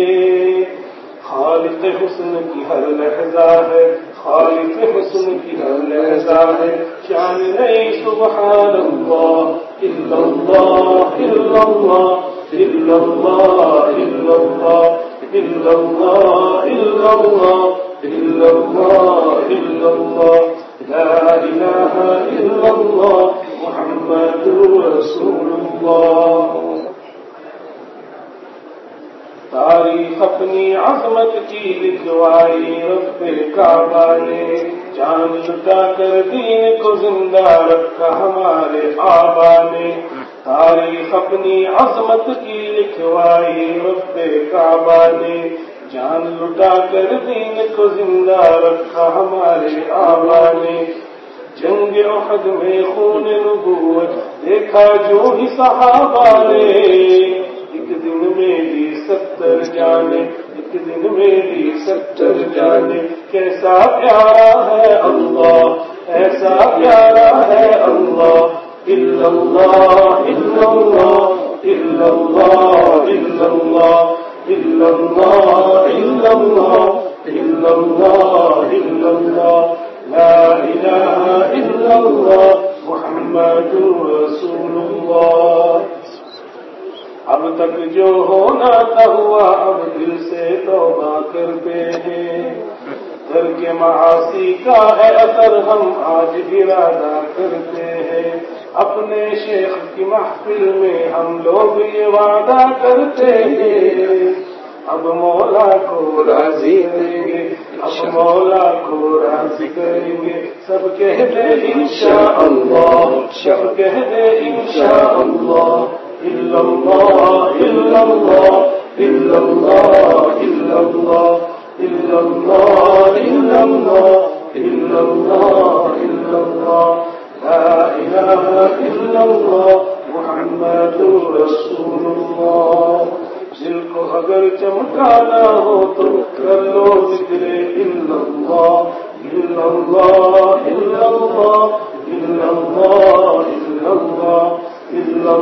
خالق حسن کی ہر لحظہ ہے، خالق حسن کی ہر لحظہ ہے، شان نہیں سبحان اللہ الا اللہ الا اللہ الا اللہ الا اللہ الا اللہ الا اللہ الا اللہ الا اللہ لا الہ الا اللہ محمد رسول اللہ۔ تاریخ اپنی عظمت کی لکھوائی رب کعبہ نے، جان لٹا کر دین کو زندہ رکھا ہمارے آبا نے۔ تاریخ اپنی عظمت کی لکھوائی رب کعبہ نے، جان لٹا کر دین کو زندہ رکھا ہمارے آبا نے۔ جنگ احد میں خون نبوت دیکھا جو ہی صحابہ نے، ایک دن میں بھی 70 جانے، ایک دن میں بھی 70 جانے۔ کیسا پیارا ہے اللہ، ایسا پیارا ہے اللہ، الا اللہ الا اللہ الا اللہ الا اللہ الا اللہ الا اللہ الا اللہ الا اللہ لا الہ الا اللہ محمد رسول اللہ۔ اب تک جو ہونا تھا ہوا، اب دل سے توبہ کرتے ہیں۔ ترک معاصی کا ہے اثر، ہم آج ارادہ کرتے ہیں۔ اپنے شیخ کی محفل میں ہم لوگ یہ وعدہ کرتے ہیں، اب مولا کو راضی کریں گے، اب مولا کو راضی کریں گے۔ سب کہہ دے انشاءاللہ، سب کہہ دے انشاءاللہ، الا اللہ الا اللہ الا اللہ الا اللہ الا اللہ الا اللہ الا اللہ الا اللہ لا الہ الا اللہ محمد رسول اللہ۔ دل کو اگر چمکانا ہو تو کر لو ذکر الا اللہ الا اللہ الا اللہ الا اللہ الا اللہ الا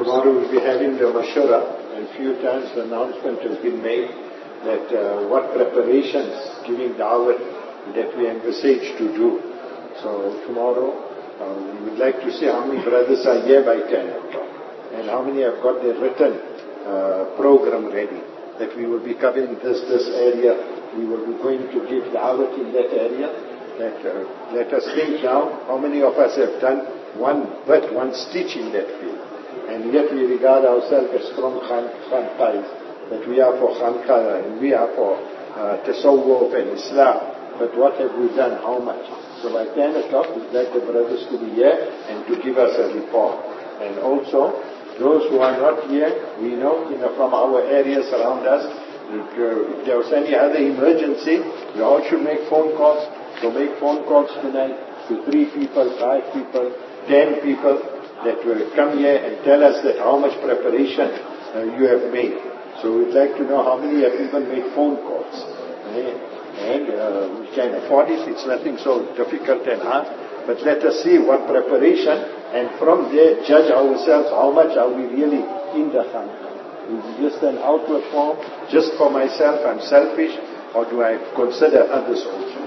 Tomorrow we'll be having the Mashura, and a few times the announcement has been made that what preparations giving da'wat that we envisage to do. So tomorrow we would like to see how many brothers are here by 10 o'clock and how many have got their written program ready, that we will be covering this area, we will be going to give da'wat in that area. Let us think now how many of us have done one stitch in that field. And yet we regard ourselves as strong Khanqais, that we are for Khanqa and we are for Tasawwuf and Islam. But what have we done? How much? So by 10 o'clock we'd like the brothers to be here and to give us a report. And also, those who are not here, we know, from our areas around us, if there was any other emergency, we all should make phone calls. So make phone calls tonight to 3 people, 5 people, 10 people that will come here and tell us that how much preparation you have made. So we'd like to know how many have even made phone calls. And we can afford it. It's nothing so difficult and hard. But let us see what preparation, and from there judge ourselves how much are we really in the Khanqa. Is it just an outward form, just for myself, I'm selfish, or do I consider others also?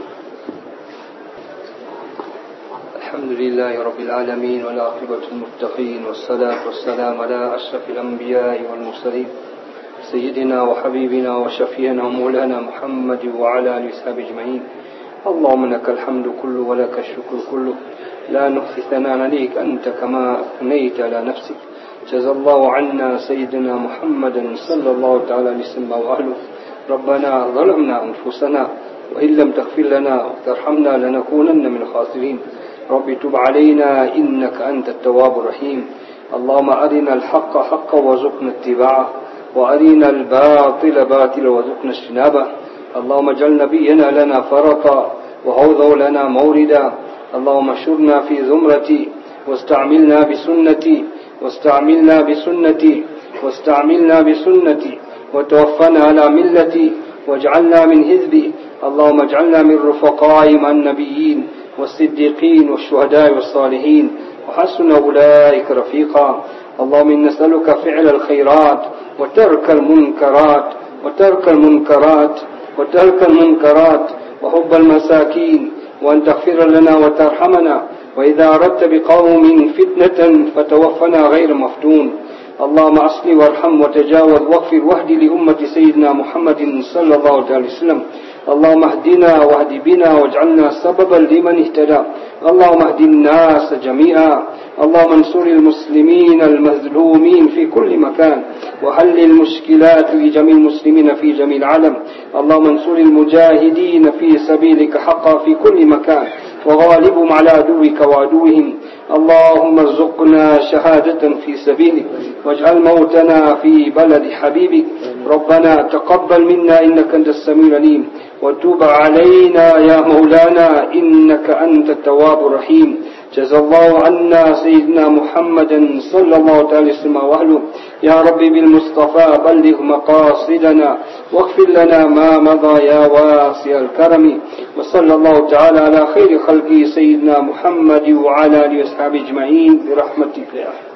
الحمد لله رب العالمين والعاقبة للمتقين والصلاة والسلام على أشرف الأنبياء والمرسلين سيدنا وحبيبنا وشفينا ومولانا محمد وعلى آله وصحبه أجمعين. اللهم لك الحمد كله ولك الشكر كله، لا نحصي ثناء عليك أنت كما أثنيت على نفسك. جزا الله عنا سيدنا محمدا صلى الله تعالى عليه وسلم وأهله. ربنا ظلمنا أنفسنا وإن لم تغفر لنا وترحمنا لنكونن من الخاسرين. رب تب علينا إنك أنت التواب الرحيم. اللهم أرنا الحق حقا وارزقنا اتباعه، وأرنا الباطل باطلا وارزقنا اجتنابه. اللهم اجعل نبينا لنا فرطا وحوضه لنا موردا. اللهم اشرنا في زمرتي واستعملنا بسنتي وتوفنا على ملتي واجعلنا من حزبي. اللهم اجعلنا من رفقاء مع النبيين والصديقين والشهداء والصالحين وحسن أولئك رفيقا. اللهم إنا نسألك فعل الخيرات وترك المنكرات وحب المساكين، وأن تغفر لنا وترحمنا، وإذا أردت بقوم فتنة فتوفنا غير مفتون. اللهم أصلح وارحم وتجاوز واغفر واهد لأمة سيدنا محمد صلى الله عليه وسلم. اللهم اهدنا واهد بنا واجعلنا سببا لمن اهتدى. اللهم اهد الناس جميعا. اللهم انصر المسلمين المظلومين في كل مكان، وحل المشكلات لجميع المسلمين في جميع العالم. اللهم انصر المجاهدين في سبيلك حقا في كل مكان، وغالبهم على عدوك وعدوهم. اللهم ارزقنا شهادة في سبيلك، واجعل موتنا في بلد حبيبك. ربنا تقبل منا إنك أنت السميع العليم، وتوب علينا يا مولانا إنك أنت التواب الرحيم. جزا الله عنا سيدنا محمدا صلى الله عليه وسلم وأهله. يا ربي بالمصطفى بلغ مقاصدنا واغفر لنا ما مضى يا واسع الكرم. وصلى الله تعالى على خير خلقه سيدنا محمد وعلى آله وصحبه أجمعين برحمتك يا